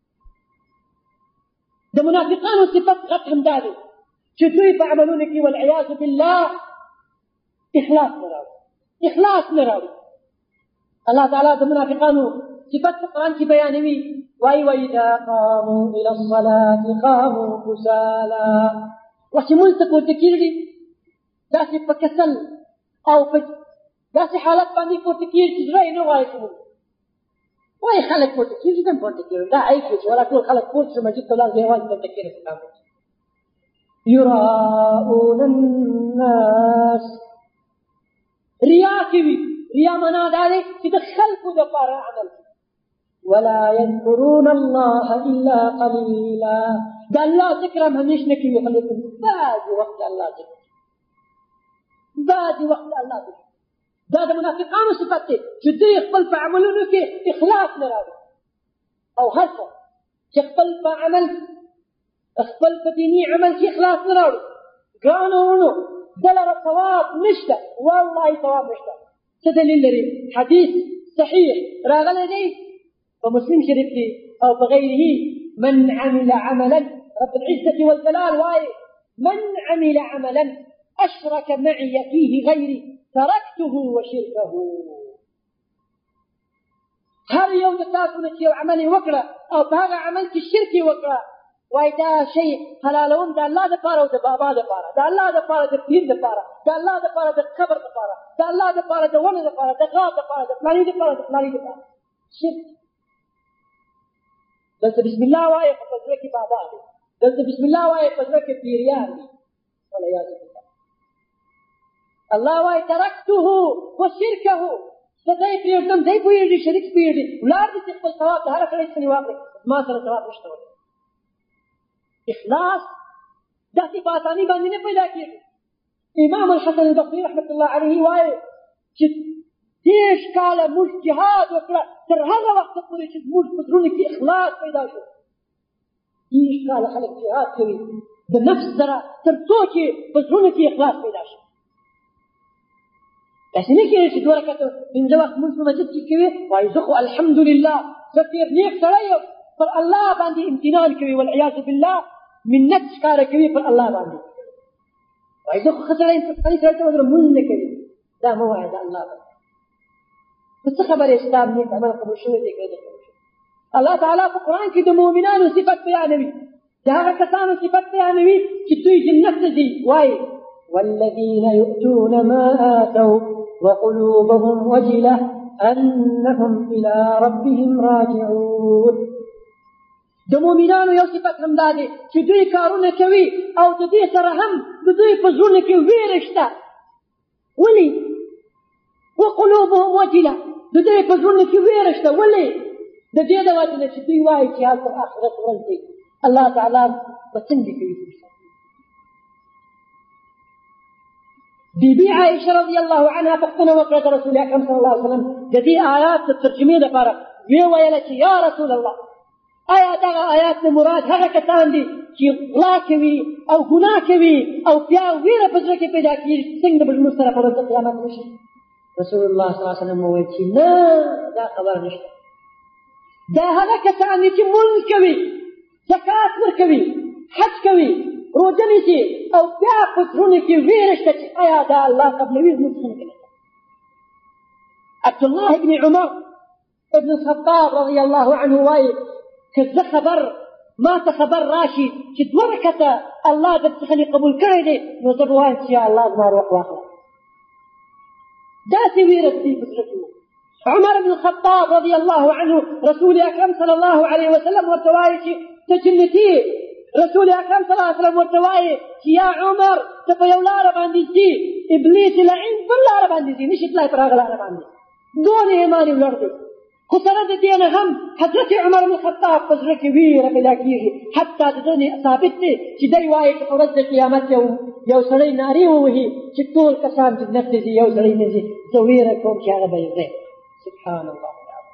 د منافقانو صفت غټ همدا دی چې دوی په عملونو کې والعیاذ بالله اخلاص نه راوړي. اخلاص نه راوړي. الله تعالی د منافقانو صفت په قرآن کې بیانوي، وایي وإذا قاموا إلى الصلاة قاموا كسالى. وخت چې مونځ ته پورته کېږي داسې په کسل او په داسې حالت باندې پورته کېږي چې زړه یې نه غواړي چې مونځ. وایي خلک پورته کېږي زه هم پورته کېږم، دا عیب دی چې ولا ټول خلک پورته شي مسجد ته ولاړ دی یوازې پورته کېږي. یراؤون الناس، ریا کوي. ریا معنا دا دی چې د خلکو دپاره عمل، ولا يذكرون الله الا قليلا. د الله ذکر هم همیشه نه کوي، خلک بعضې وخت الله ذکر، بعضې وخت الله ذکر. دا د منافقانو صفت دی چې دوی خپل په عملونو کې اخلاص نه راوړي. او هر څه چې خپل په عمل، خپل په دیني عمل کې اخلاص نه راوړي، ګرانو وروڼو دلته ثواب نشته، والله ثواب نشته. څه دلیل لري؟ حدیث صحیح راغلی دی په مسلم شریف کې او په غیره. من عمل عملا، رب العزة والجلال وایي من عمل عملا اشرك معي فيه غيري تركته وشركه. هر یو د تاسو نه چې یو عمل یې وکړه او په هغه عمل کې شرک یې وکړه، وایي دا شی حلالوم د الله دپاره او د بابا دپاره، د الله دپاره، د پیر دپاره، د الله دپاره، د قبر دپاره، د الله دپاره، د ونې دپاره، د غار دپاره، د فلاني دپاره، د فلاني دپاره. شرک. دلته بسم الله وایي خو په زړه کې بابا دی، دلته بسم الله وایي په زړه کې پیریان دي. والعیاذ بالله. الله وایي ترکته وشرکه، زه دی پرېږدم دی پوهېږي شریک پوهېږي ولاړ دي چې خپل ثواب د هغه سړی څخه واخلي زما سره ثواب نشته ولې اخلاص داسې په اساني باندې نه پیدا کېږي امام الحسن البصري رحمة الله علیه وایي چې 30 کاله موږ جهاد وکړه تر هغه وخته پورې چې موږ په زړونو کې اخلاص پیدا شو 30 کاله خلک جهاد کوي د نفس سره تر څو چې په زړونو کې اخلاص پیدا شي داسې نه کېږي چې 2 رکعته 5 وخت مونځ په مسجد کې کوي وایي زه خو الحمدلله زه ډېر نیک سړی یم پر الله باندې امتنان کوي والعیاذ بالله منت ښکاره کوي پر الله باندې وایي زه خو ښه سړی یم فلاني سړی ته ودرم مونځ نه کوي دا مه وایه د الله باندې په څه خبرې چې دا نیک عمل قبول شوی دی که نه قبول شوی الله تعالی په قرآن کې د مؤمنانو صفت بیانوي د هغه کسانو صفت بیانوي چې دوی جنت ته ځي وایي والذين يؤتون ما آتوا وقلوبهم وجلة أنهم إلى ربهم راجعون د مؤمنانو یو صفت هم دا دی چې دوی کارونه کوي او د دې سره هم د دوی په زړونو کې ویره شته ولې وقلوبهم وجلة د دوی په زړونو کې ویره شته ولې د دې د وجې نه چې دوی وایي چې هلته آخرت ورځ دی الله تعالی به څنګه کوي بيبي عائشة رضي الله عنها پختنه وکړه د رسول اکرم صلی الله علیه وسلم د دې آیات د ترجمې لپاره ویل چې یا رسول الله آیا دغه آیات نه مراد هغه کسان دي چې غلا کوي او ګناه کوي او بیا ویره په زړه کې پیدا کېږي څنګه به زموږ سره په ورځ د قیامت وشي رسول الله صلی الله علیه وسلم وویل چې نه دا خبره نشته دا هغه کسان دي چې مونځ کوي زکات ورکوي حج کوي روزه نیسي او بیا په زړونو کې ویره شته چې آیا دا الله قبلوي زموږ څنګه کوي عبدالله بن عمر ابن الخطاب رضي الله عنه وایي که زه خبر ما ته خبر راشي چې 2 رکعته الله در څخه قبول کړی دی نو زه به وایم چې یا الله زما روح واخله داسې ویره دې په زړه کې عمر بن الخطاب رضي الله عنه رسول اکرم صلی الله علیه وسلم ورته وایي چې ته جنتي رسول اکرم صلی الله علیه وسلم ورته وایي چې یا عمر ته په یو لاره باندې ځي ابلیس لعین بل لاره باندې ځي نشي تلای پر هغه لاره باندې دونه ایمان یې ولاړ دی خو سره د دې نه هم حضرت عمر بن الخطاب په زړه کې ویره پیدا کېږي حتی د دې ثابت دی چې دی وایي چې په ورځ د قیامت یو سړی نارې ووهي چې ټول کسان جنت ته ځي یو سړی نه ځي زه ویره کوم چې هغه به یې ځي سبحان الله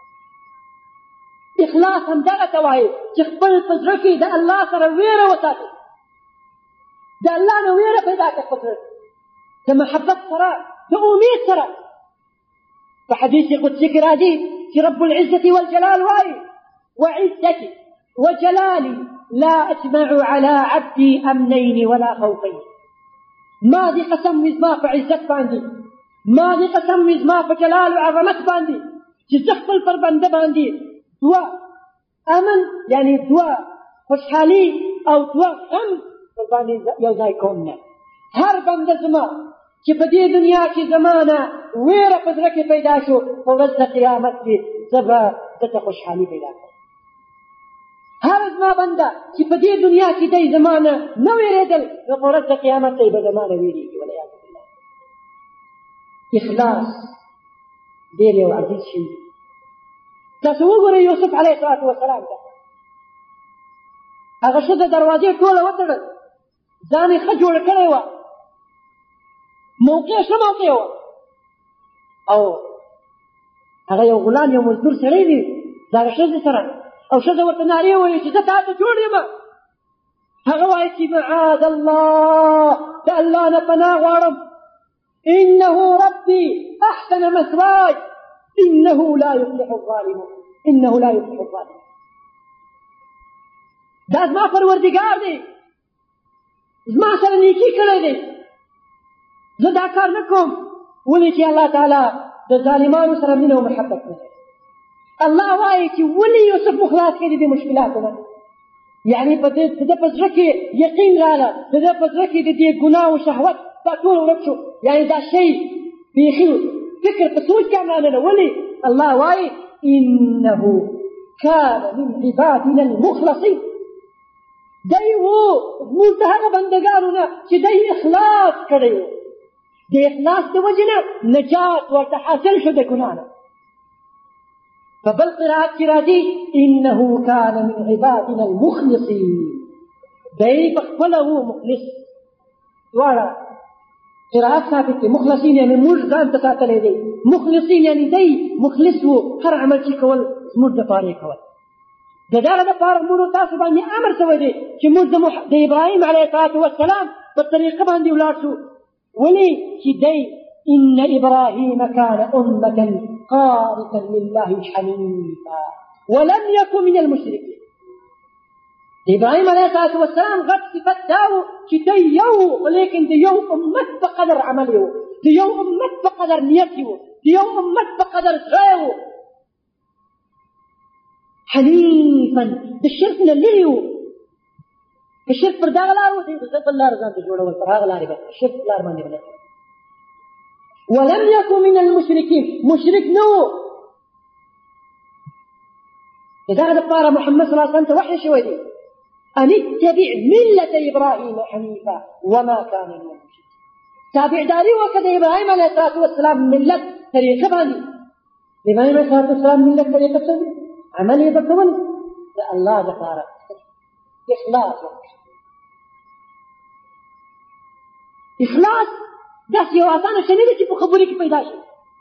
اخلاص هم دغه ته وایي چې خپل په زړه کې د الله سره ویره وساتي د الله نه ویره پیدا کړه په زړه د محبت سره د امید سره په حدیث قدسي کې راځي چې رب العزة والجلال وایي وعزتي وجلالي لا أجمع على عبدي أمنين ولا خوفين ما دي قسم وزما په عزت باندې ما دي قسم وزما په جلال او عظمت باندې چې زه خپل پر بنده باندې 2 امن یعنی 2 خوشحالي او 2 غم پر باندې یو ځای کوم نه هر بنده زما چې په دې دنیا کې زمانه ویره په زړه کې پیدا شو په ورځ د قیامت کې زه به دته خوشحالي پیدا کړم هر زما بنده چې په دې دنیا کې دی زمانه نه ویرېدل نو په ورځ د قیامت کې به زمانه ویرېږي والعیاذ بالله اخلاص ډېر یو عزیز شی تاسو وګورئ یوسف علیه السلام ته هغه ښځه دروازې ټوله وتړل ځان یې ښه جوړ کړی وه موقع ښه موقع وه او هغه یو غلام یو مزدور سړی دی د هغه ښځې سره او ښځه ورته نارې وویلې چې زه تا ته جوړ یم هغه وایي چې معاذ الله د الله نه پناه غواړم انه ربي احسن مثواي انه لا يفلح الظالمون دا زما پروردګار دی زما سره نیکي کړی دی زه دا کار نه کوم ولې چې الله تعالی د ظالمانو سره مینه او محبت لري الله وایي چې ولې یوسف خلاص کړي د مشکلاتونه یعنی په دې په زړه کې یقین راغله د دې په زړه کې د دې ګناه او شهوت دا ټول ورک شو یعنی دا شی بیخي فکر په سوچ کې نه ولې الله وایي انه كان من عبادنا المخلصين دی وو موږ د هغه بندګانو نه چې دی اخلاص کړی و د اخلاص د وجې نه نجات ورته حاصل شو د ګناه نه فبل قراءة كرادي إنه كان من عبادنا المخلصين دي بخبله مخلص وارا قراءة ثابتة مخلصين يعني مرزان تساتل دي مخلصين يعني دي مخلص هر عمل شي كول مرد فاري كول دجال دفار مرد تاسو باندې امر سوی دی چې مرد د ابراهيم عليه الصلاه والسلام په طریقه باندې ولار شو ولي چې دی ان ابراهيم كان امه قانتا لله حنيفا ولم يكن من المشركين ابراهيم عليه الصلاه والسلام غد صفت داو چې دی یو ولكن دی یو امت بقدر عمله دی یو امت بقدر نیته دی یو امت بقدر زړه حنيفا بالشرك لليو الشرك پر داغ لارو دی بس الله رضا ته جوړول پر هغه لارې بس الشرك لار باندې بل ولم يكن من المشركين مشرك نو اذا لپاره محمد صلى الله عليه وسلم وحي شوی دی ان اتبع ملة ابراهيم حنيفا وما كان من المشركين تابع داري وكذا ابراهيم عليه الصلاه والسلام ملة طريقه باندې ابراهيم عليه الصلاه والسلام ملة طريقه څه عمل يبقون الله دفارة إخلاص داس يواتانا شنيدة كيف خبريك بيداشي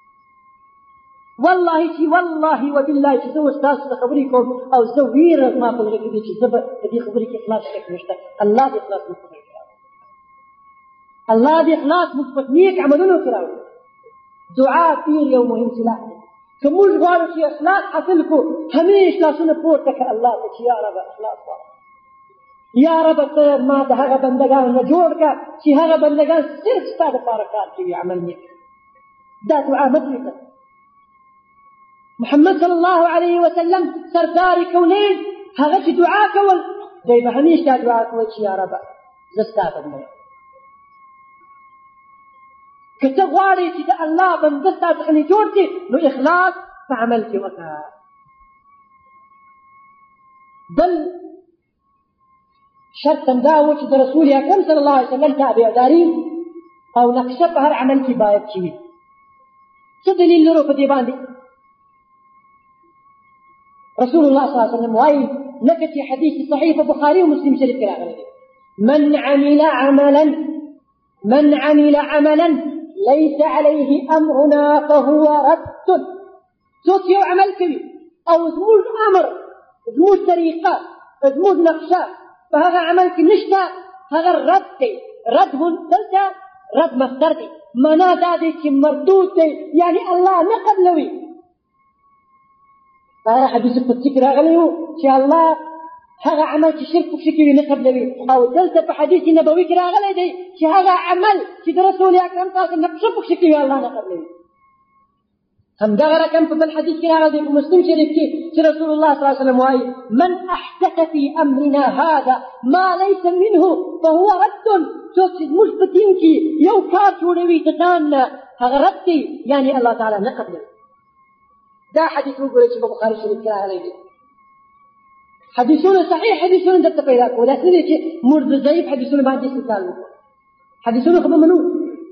والله وبالله سوى استاذ خبريكم أو زوير ما قلت لك دي زبر بدي خبريك إخلاص شك مشتاق الله بإخلاص مصبت الله بإخلاص مصبت ميك عملونه كراوي دعاء فيه يوم مهم سلاح كموش غارو شي اخلاص حاصلكو هميش لاسونه پورته الله ته يا رب اخلاص يا رب ته ما ده هغه بندگان نه جوړ کا چې هغه بندگان صرف ستاسو لپاره کار کوي عمل نه دا دعاء مدرسه محمد صلى الله عليه وسلم سردار كونين هغه چې دعاء کول دوی به هميش دعاء کوي چې يا رب زستا بندگان كته غواړي چې د الله بنده ستاسو څخه جوړ شي نو اخلاص په عمل کې وکړه بل شرط دا و چې د رسول اکرم صلی الله علیه وسلم تابعداري او نقشه په هر عمل کې باید شي څه دلیل لرو په دې باندې رسول الله صلی الله علیه وسلم وايي لکه چې حدیث صحیح په بخاري او مسلم شریف کې راغلی من عمل عملا ليس عليه أمرنا فهو رد صوت يو عمل كبير أو زموج أمر زموج طريقة زموج نقشة فهذا عمل كنشتا هذا الرد رد منتلتا رد مصدر دي منا دادي كمردود دي يعني الله نقد لوي هذا حديث القدسي راغليو شاء الله هذا عمل شرك بشكل نقد لوي او دلتا بحديث نبوي راغلي دي هذا عمل چې رسول اکرم تاسو نقشه بشكل الله نقد لوي هم دغه كم في الحديث راغلي في مسلم شريف کې رسول الله صلى الله عليه وسلم وايي من احدث في امرنا هذا ما ليس منه فهو رد څوک چې مثبتین کې یو کار جوړوي تدان هغه رد يعني الله تعالى نقد لوي دا حديث وګورئ چې په بخاري شریف کې راغلی دی حديثونه صحيح حديثونه دلته پیدا کړو دا څه دي چې مرد ضعیف حدیثونه باندې استدلال وکړو حدیثونه خو منو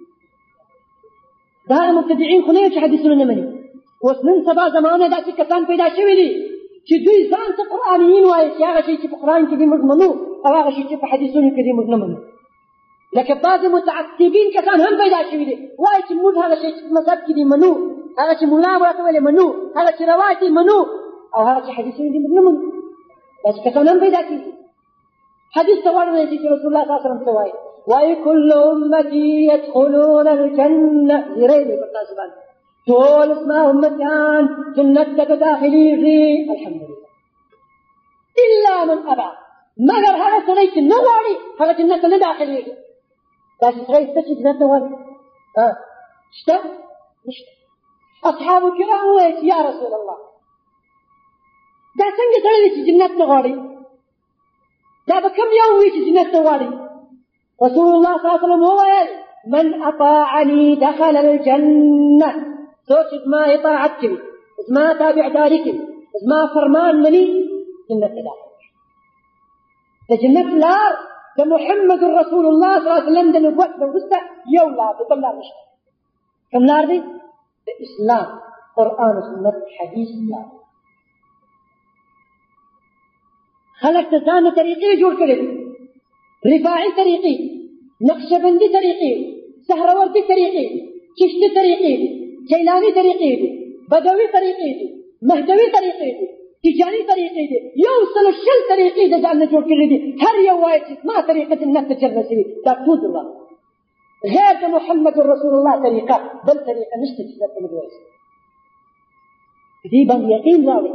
دا مبتدعين خو نه چې حدیثونه نه مني اوس نن سبا زمانه داسې کسان پیدا شوي دي چې دوی ځان ته قرآنیین وایي چې هغه شی چې په قرآن کې دي موږ منو او هغه شی چې په حدیثونو کې دي موږ نه منو لکه بعض متعصبین کسان هم پیدا شوي دي وایي چې موږ هغه شی چې په مذهب کې دي منو هغه چې ملا ورته ویلي منو هغه چې روایت دي منو او هغه چې حدیثونه دي موږ نه منو بس كتبنا بيدا كي حديث تورنا يجي رسول الله صلى الله عليه وسلم سواي وكل أمتي يدخلون الجنة غيرين بالتاسبان طول اسمها أمتيان جنة داخلي الحمد لله إلا من أبى مگر هذا سنيت النواري هذا جنة داخلي بس سنيت تشي جنة نواري اشتا أصحاب الكرام ويت يا رسول الله دا څنګه تړلې چې جنت نه غواړي دا به کوم یو وي چې جنت نه غواړي رسول الله صلی الله علیه وسلم وویل من اطاعني دخل الجنه څوک چې زما اطاعت کوي زما تابعداري کوي زما فرمان مني جنت ته داخل د جنت لار د محمد رسول الله صلی الله علیه وسلم د نبوت نه وروسته یو لار د بل لار نشته کوم لار دی د اسلام قرآن و سنت حدیث لار خلق د ځان طریقې جوړ کړي، رفاعي طریقې، نقشبندي طریقې، سهروردي طریقې، چشتي طریقې دي، جیلاني طریقې دي، بدوي طریقې دي، مهدوي طریقې دي، تجاني طریقې دي، 100 طریقې د ځان نه جوړ کړي دي. هر یو وایي چې ما طریقه النفس جربه شوي، دا ټول الله غیر د محمد رسول الله طریقه بل طریقه نشته چې درته موږ وایو. دې باندې یقین راوړئ.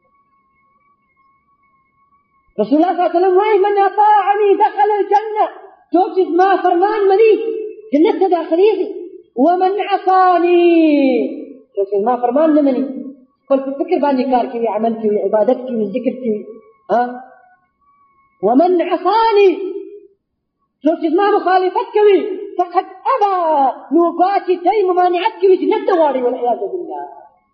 رسول الله صلی الله علیه وسلم وایي من اطاعني دخل الجنه، څوک چې زما فرمان مني جنت ته داخلېږي. ومن عصاني، څوک چې زما فرمان نه مني، خپل په فکر باندې کار کوي، عمل کوي، عبادت کوي، ذکر کوي. ومن عصاني، څوک چې زما مخالفت کوي فقد ابى، نو ګواکې دی ممانعت کوي، جنت ته غواړي والعیاذ بالله.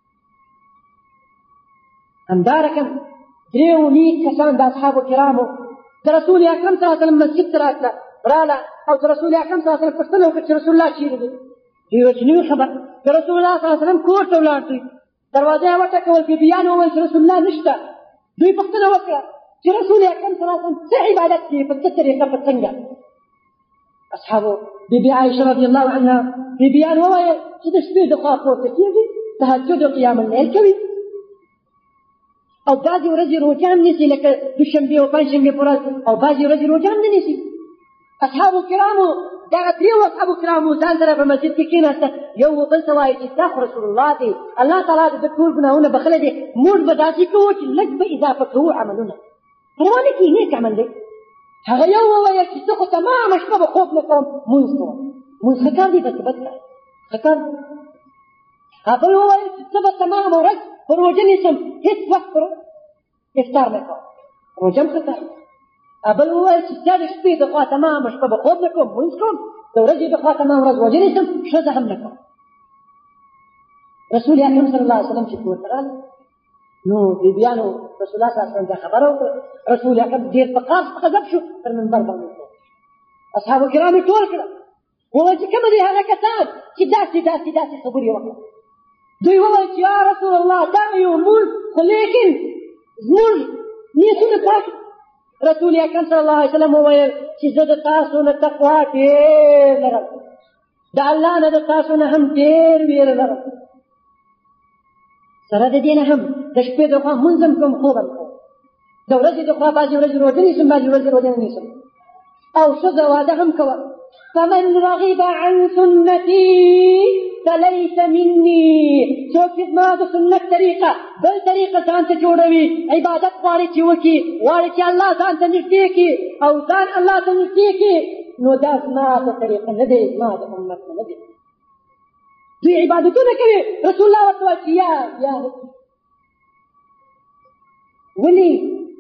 همدارکم درېو نیک کسان د اصحابو کرامو د رسول اکرم صلی الله علیه وسلم مسجد ته راغله او د رسول اکرم صلی الله علیه وسلم پوښتنه وکړه چې رسول الله چیرې دی؟ دوی ویل چې نوي خبر د رسول الله صلی الله علیه وسلم کور ته ولاړ دوی دروازه یې وټکول، بیبیانو وویل چې رسول الله نشته. دوی پوښتنه وکړه چې رسول اکرم صلی الله علیه وسلم څه عبادت کوي، په څه طریقه، په څنګه؟ اصحابو بیبي عایشه رضی الله عنها بیبیان وویل چې د شپې د خوا پورته کېږي، تهجد او قیام الليل کوي، او بعضې ورځې روژه هم نیسي، لکه دوشنبې او پنجشنبې په ورځ، او بعضې ورځې روژه هم نه نیسي. اصحابو کرامو دغه درېو اصحابو کرامو ځان سره په مسجد کې کېناسته، یو بل ته وایي چې دا خو رسول الله دی، الله تعالی د ټول ګناهونه بخښلی دی، موږ به داسې کوو چې لږ به اضافه کوو عملونه، روانه کړي، نیک عمل دی. هغه یو وویل چې زه خو تمامه شپه به خوب نه کوم، مونځ کوم. مونځ ښه کار دی، بلکې بد کار، ښه کار دی. بل وویل چې زه به تمامه ورځ په روژه نیسم، هېڅ وخت پر افطار نه کوم، روژه هم ښه کار دی. بل وویل چې زه د شپې د خوا تمامه شپه به خوب نه کوم، مونځ کوم، د ورځې د خوا تمامه ورځ روژه نیسم، ښځه هم نه کوم. رسول اکرم صلی الله علیه وسلم چې کور ته راغی، نو بیبیانو رسول الله صلی الله علیه وسلم دا خبره وکړه. رسول اکرم ډېر په قاص غضب شو، پر منبر باندې اصحابو کرامو ټول کړه، وویل چې کوم دي هغه کسان چې داسې خبرې وکړه. دوی وویل چې یا رسول الله دا یو مونځ، خو لیکن زموږ نیتونه پاک. رسول اکرم صلی الله علیه وسلم وویل چې زه د تاسو نه تقوا ډېر لرم، د الله نه د تاسو نه هم ډېر ویره لرم، سره د دې نه هم د شپې د خوا مونځ هم کوم، خوب هم کوم، د ورځې د خوا بعضې ورځې روژه نیسم، بعضې ورځې روژه نه نیسم، او ښځه واده هم کوه. فمن رغب عن سنتي فليس مني، څوک چې زما د سنت طریقه بل طریقه ځان ته جوړوي، عبادت غواړي چې وکړي، غواړي چې الله ځان ته نږدې کړي او ځان الله ته نږدې کړي، نو دا زما د طریقه نه دی، زما د امت نه دی. دوی عبادتونه کوي، رسول الله ورته وایي چې یا ولې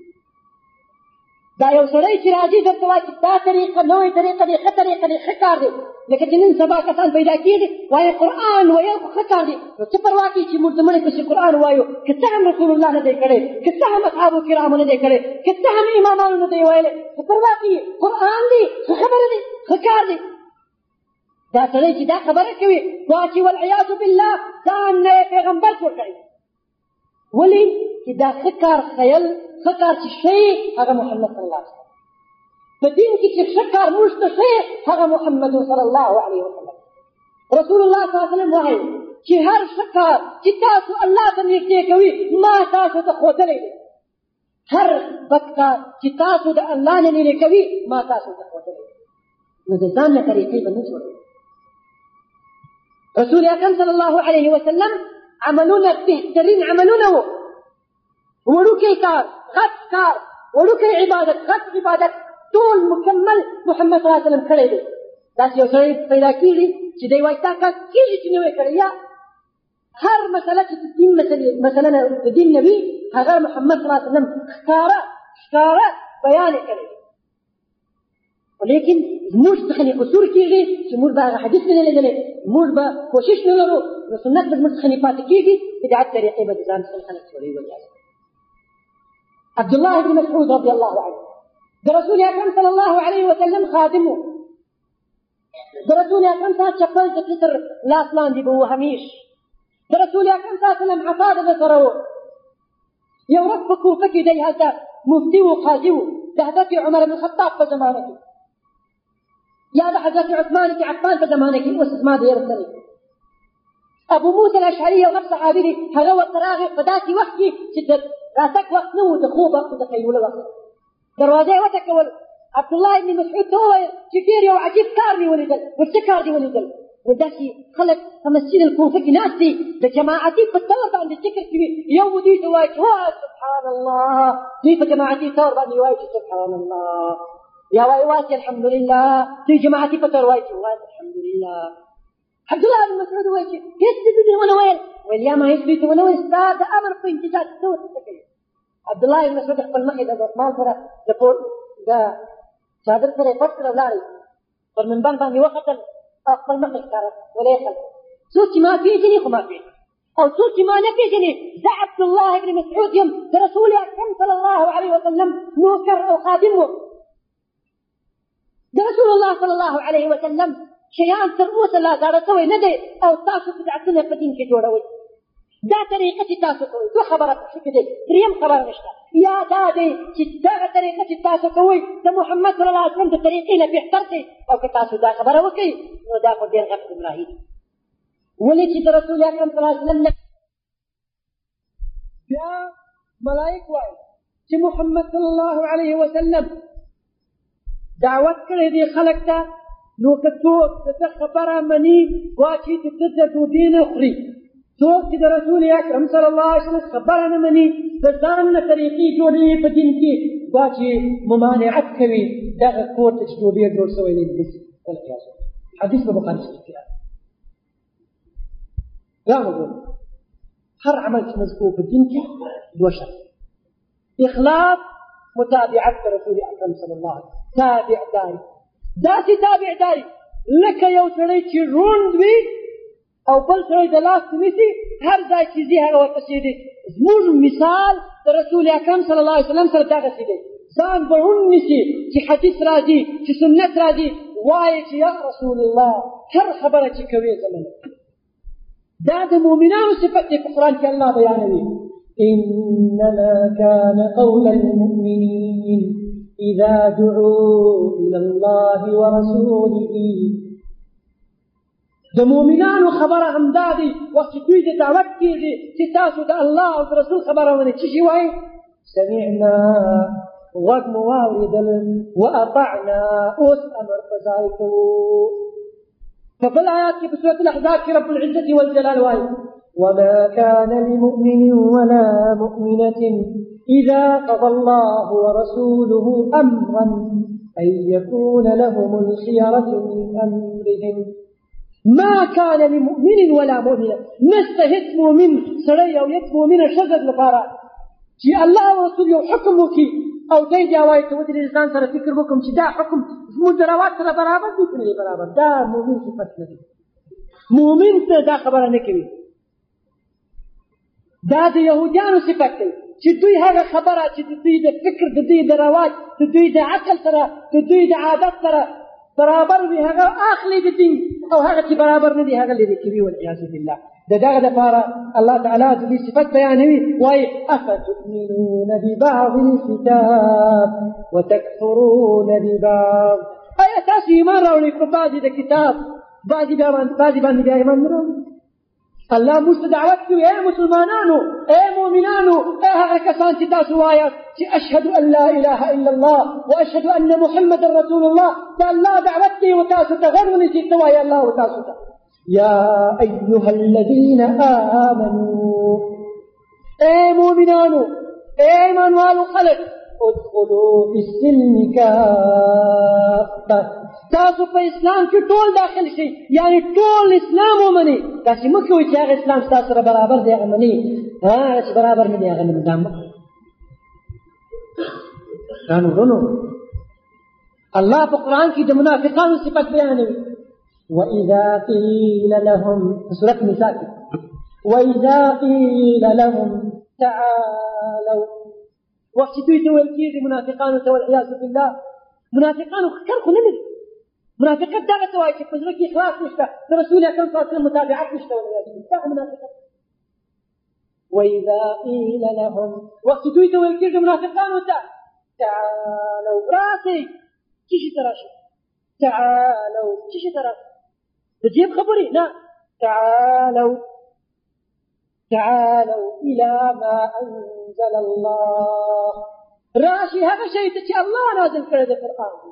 دا یو سړی چې راځي درته وایي چې دا طریقه نوې طریقه دی، ښه طریقه دی، ښه کار دی، لکه چې نن سبا کسان پیدا کېږي وایي قرآن ویل خو ښه کار دی، نو څه پروا کوي چې موږ د مړي پسې قرآن وایو، که څه هم رسول الله نه دی کړی، که څه هم اصحابو کرامو نه دی کړی، که څه هم امامانو نه دی ویلی، څه پروا کوي، قرآن دی، ښه خبره دی، ښه کار دی. دا سړی چې دا خبره کوي وا چې والعیاذ بالله ځان نه یې پیغمبر جوړ کړی. ولې چې دا ښه کار خیل، ښه کار چې ښیي هغه محمد صلی الله علیه وسلم، په دین کې چې ښه کار موږ ته ښیي هغه محمد صلی الله علیه وسلم. رسول الله صلی الله علیه وسلم وایي چې هر ښه کار چې تاسو الله ته نږدې کوي ما تاسو ته ښودلی دی، هر بد کار چې تاسو د الله نه لرې کوي ما تاسو ته ښودلی دی، نو د ځان نه طریقې به نه جوړوي. رسول اکرم صلی الله علیه وسلم عملونه بهترین عملونه وو، وړوکی کار، غټ کار، وړوکی عبادت، غټ عبادت، ټول مکمل محمد صلی الله علیه وسلم کړی دی. داسې یو سړی پیدا کېږي چې دی وایي دا کار کېږي چې نه وی کړی، یا هر مسله چې د دین مثلا د دین نه وي هغه محمد صلی الله علیه وسلم ښکاره بیان یې کړی. ولیکن موږ څخه قصور کېږي چې موږ به هغه حدیث نه لیدلی، موږ به کوشش نه لرو، نو سنت به زموږ څخه پاتې کېږي، بدعت طریقې به د ځان څخه خلک جوړوي. عبد الله بن مسعود رضی الله عنه د رسول اکرم صلی الله علیه وسلم خادم و، د رسول اکرم صلی چپل د تر لاس لاندې به و، همیش د رسول اکرم صلی الله علیه وسلم عصا د سره و، يورث بكوفك دي هذا مفتي وقاضي ده عمر بن الخطاب في زمانك يا ده حضرت عثمان في عفان في زمانك واستثمار يرسل أبو موسى الأشعري ونفس عابري هغوى الطراغي فداتي وحكي شدت راسك وقت نو تخوبك وتخيول الوقت دروازي وتكول عبد الله بن مسعود هو كثير يو عجيب كارني ولدل والسكارني ولدل وداسي خلق مسجد الكوفة ناسي بجماعتي بالتور عند الذكر كبير يوم دي تواجه سبحان الله دي فجماعتي تور بعد يواجه سبحان الله يا وايواتي الحمد لله في جماعتي فتور واجه الحمد لله عبد الله بن مسعود واجه يسجد وانا وين يا ما يثبت وانا وين استاذ امر في انتجاز الدور عبد الله بن مسعود يقبل معي ده ما ترى يقول ده شادر ترى فتره ولاري فمن بان وقت أقبل ما تشكرك ولا يخل سوتي ما في جني وما في أو سوتي ما نبي جني ذا عبد الله بن مسعود يوم رسول أكرم صلى الله عليه وسلم نوكر أو خادمه ده رسول الله صلى الله عليه وسلم شيئا ترؤوس الله دار سوي ندي أو تاسو بدعتنا فدين كجوروي دا طريقة تاسو قوي تو خبرت شكدي ريم خبر نشتا يا دادي دا طريقة تاسو قوي دا محمد صلى الله عليه وسلم دا طريقة إلا بيحترتي أو كتاسو دا خبر وكي ودا قدير غفت إبراهيم ولي دا رسول أكرم صلى الله عليه وسلم يا ملايك واي چې محمد صلى الله عليه وسلم دعوت کړې دي خلک ته نو که څوک د خبره مني واچي چې د دین اخري څوک چې د رسول اکرم صلی الله علیه وسلم خبره نه مني د ځان نه طریقې جوړوي په دین کې واچي ممانعت کوي دغه کور ته چې جوړ شوی دی والعیاذ حدیث په بخاري کې دی یا موږ هر عمل چې مذکور په دین کې دوه شرط إخلاص متابعة رسول أكرم صلى الله عليه وسلم تابع داري داسي تابع داري لك يوتري تشرون بي أو بل سوي دلاس تمسي هر ذا چیزی هر وقت سيدي زمون مثال رسول أكرم صلى الله عليه وسلم سرطاق سيدي زان برون نسي چي حديث راجي چي سنت راجي وايك يا رسول الله هر خبرك كوي زمن داد مؤمنان صفتي في القرآن كالله بيانوي إنما كان قول المؤمنين إذا دعوا إلى الله ورسوله د مؤمنانو خبره همدادي وقت دوی د دعوت کېږي چې تاسو د الله او د رسول خبره ونه څه شي وایي سمعنا غوږ مو واورېدل واطعنا اوس امر په ځای کوو په بل آیات کې په سورة الأحزاب کې رب العزة والجلال وایي وما كان لمؤمن ولا مؤمنة إذا قضى الله ورسوله أمرا أن يكون لهم الخيرة من أمرهم ما كان لمؤمن ولا مؤمنة مستهد مؤمن سرية ويد مؤمن شزد لفارا جي الله ورسوله حكمك أو دي جاوائك ودري الإنسان سر فكر بكم جي دا حكم مدروات سر برابر بكم لي برابر دا مؤمن صفت نبي مؤمن دا خبر نكوي دا د يهوديانو صفت دی چې دوی هغه خبره چې د دوی د فکر د دوی د رواج د دوی د عقل سره د دوی د عادت سره برابر وي هغه اخلي د دین او هغه چې برابر نه دي هغه لري کوي والعياذ بالله دغه لپاره الله تعالی د دې صفت بیانوي وايي افتؤمنون ببعض الكتاب وتكفرون ببعض ایا تاسو ایمان راوړئ په بعضې د کتاب بعضې باندې بیا ایمان نه راوړئ الله موږ دعوت کوي اے مسلمانانو اے مؤمنانو اے هغه کسان چې تاسو وایاست چې اشهد ان لا اله الا الله واشهد ان محمد رسول الله دا الله دعوت کوي وتاسو ته غوږ ونیسئ ته وایي الله وتاسو ته يا ايها الذين امنوا اے مؤمنانو اے ایمان والو خلق ادخلوا في السلم كافة تاسو په اسلام کې ټول داخل شئ یعنی ټول اسلام ومني داسې مه کوئ چې هغه اسلام ستاسو سره برابر دی هغه مني چې برابر نه دی هغه نه دا مه ورونو الله په قرآن کې د منافقانو صفت بیانوي وإذا قيل لهم سورة النساء وإذا قيل لهم تعالوا وقت دوی ته ویل کېږي منافقانو ته والعیاذ بالله منافقانو ښکر خو نه لري منافقت دغه ته وایي چې په زړه کې اخلاص نشته د رسول اکرم صلی الله علیه وسلم متابعت نشته والعیاذ بالله دغه منافقت وإذا قيل لهم وقت دوی ته ویل کېږي منافقانو ته تعالوا راسئ څه شي ته راشئ تعالوا څه شي ته راشئ د جیب خبرې نه تعالوا إلى ما أنزل الله راشي هذا شيء چې الله نازل کړی دی قرآن دی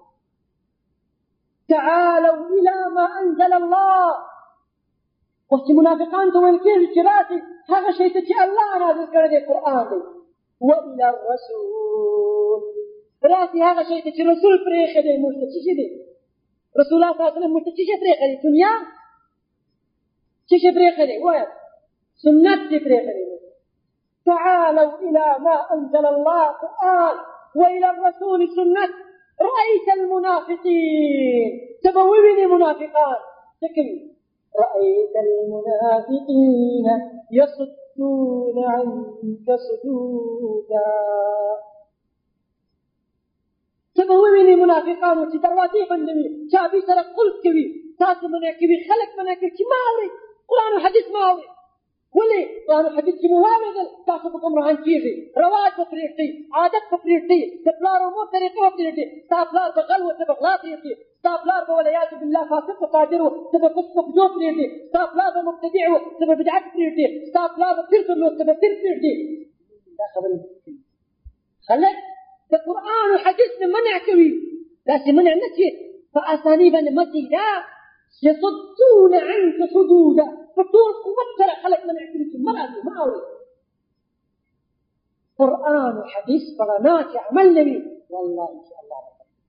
تعالوا إلى ما أنزل الله وقت منافقان ته ویل کېږي چې راشي هغه شی ته چې الله نازل کړی دی قرآن دی وإلى الرسول راشي هغه شی ته چې رسول پرېښی دی موږ ته څه شی دی رسول الله صلی الله علیه وسلم موږ ته څه شی پرېښی دی دنیا څه شی پرېښی دی وایه سنت دې پرېښی دی تعالوا إلى ما أنزل الله قرآن وإلى الرسول سنة رأيت المنافقين تبويني منافقان تكوي رأيت المنافقين يصدون عنك صدودا تبويني منافقان وتدرواتي بندوي شابي سرق قلت كوي تاس مناكبي خلق مناكبي ما أوري قرآن وحديث ما أوري ولي قرآن وحديث موارد تاسو په کوم روان کیږي رواج په پریږدي عادت په پریږدي د پلار او مور طریقه په پریږدي ستا پلار به غل و ته به غلا پریږدي ستا پلار به والعیاذ بالله فاسق و فاجر و ته به فسق و فجور پریږدي ستا پلار به مبتدع و ته به بدعت پریږدي ستا پلار به پیر درلود ته به پیر پریږدي دا خبرې خلک د قرآن او حدیث نه منع کوي داسې منع نه چې په اساني باندې مدي لا يصدون عنك صدودا فطول قوت سره خلق منع کوي چې مرادي ما اوري قرآن وحديث بغنات عمل نبي والله إن شاء الله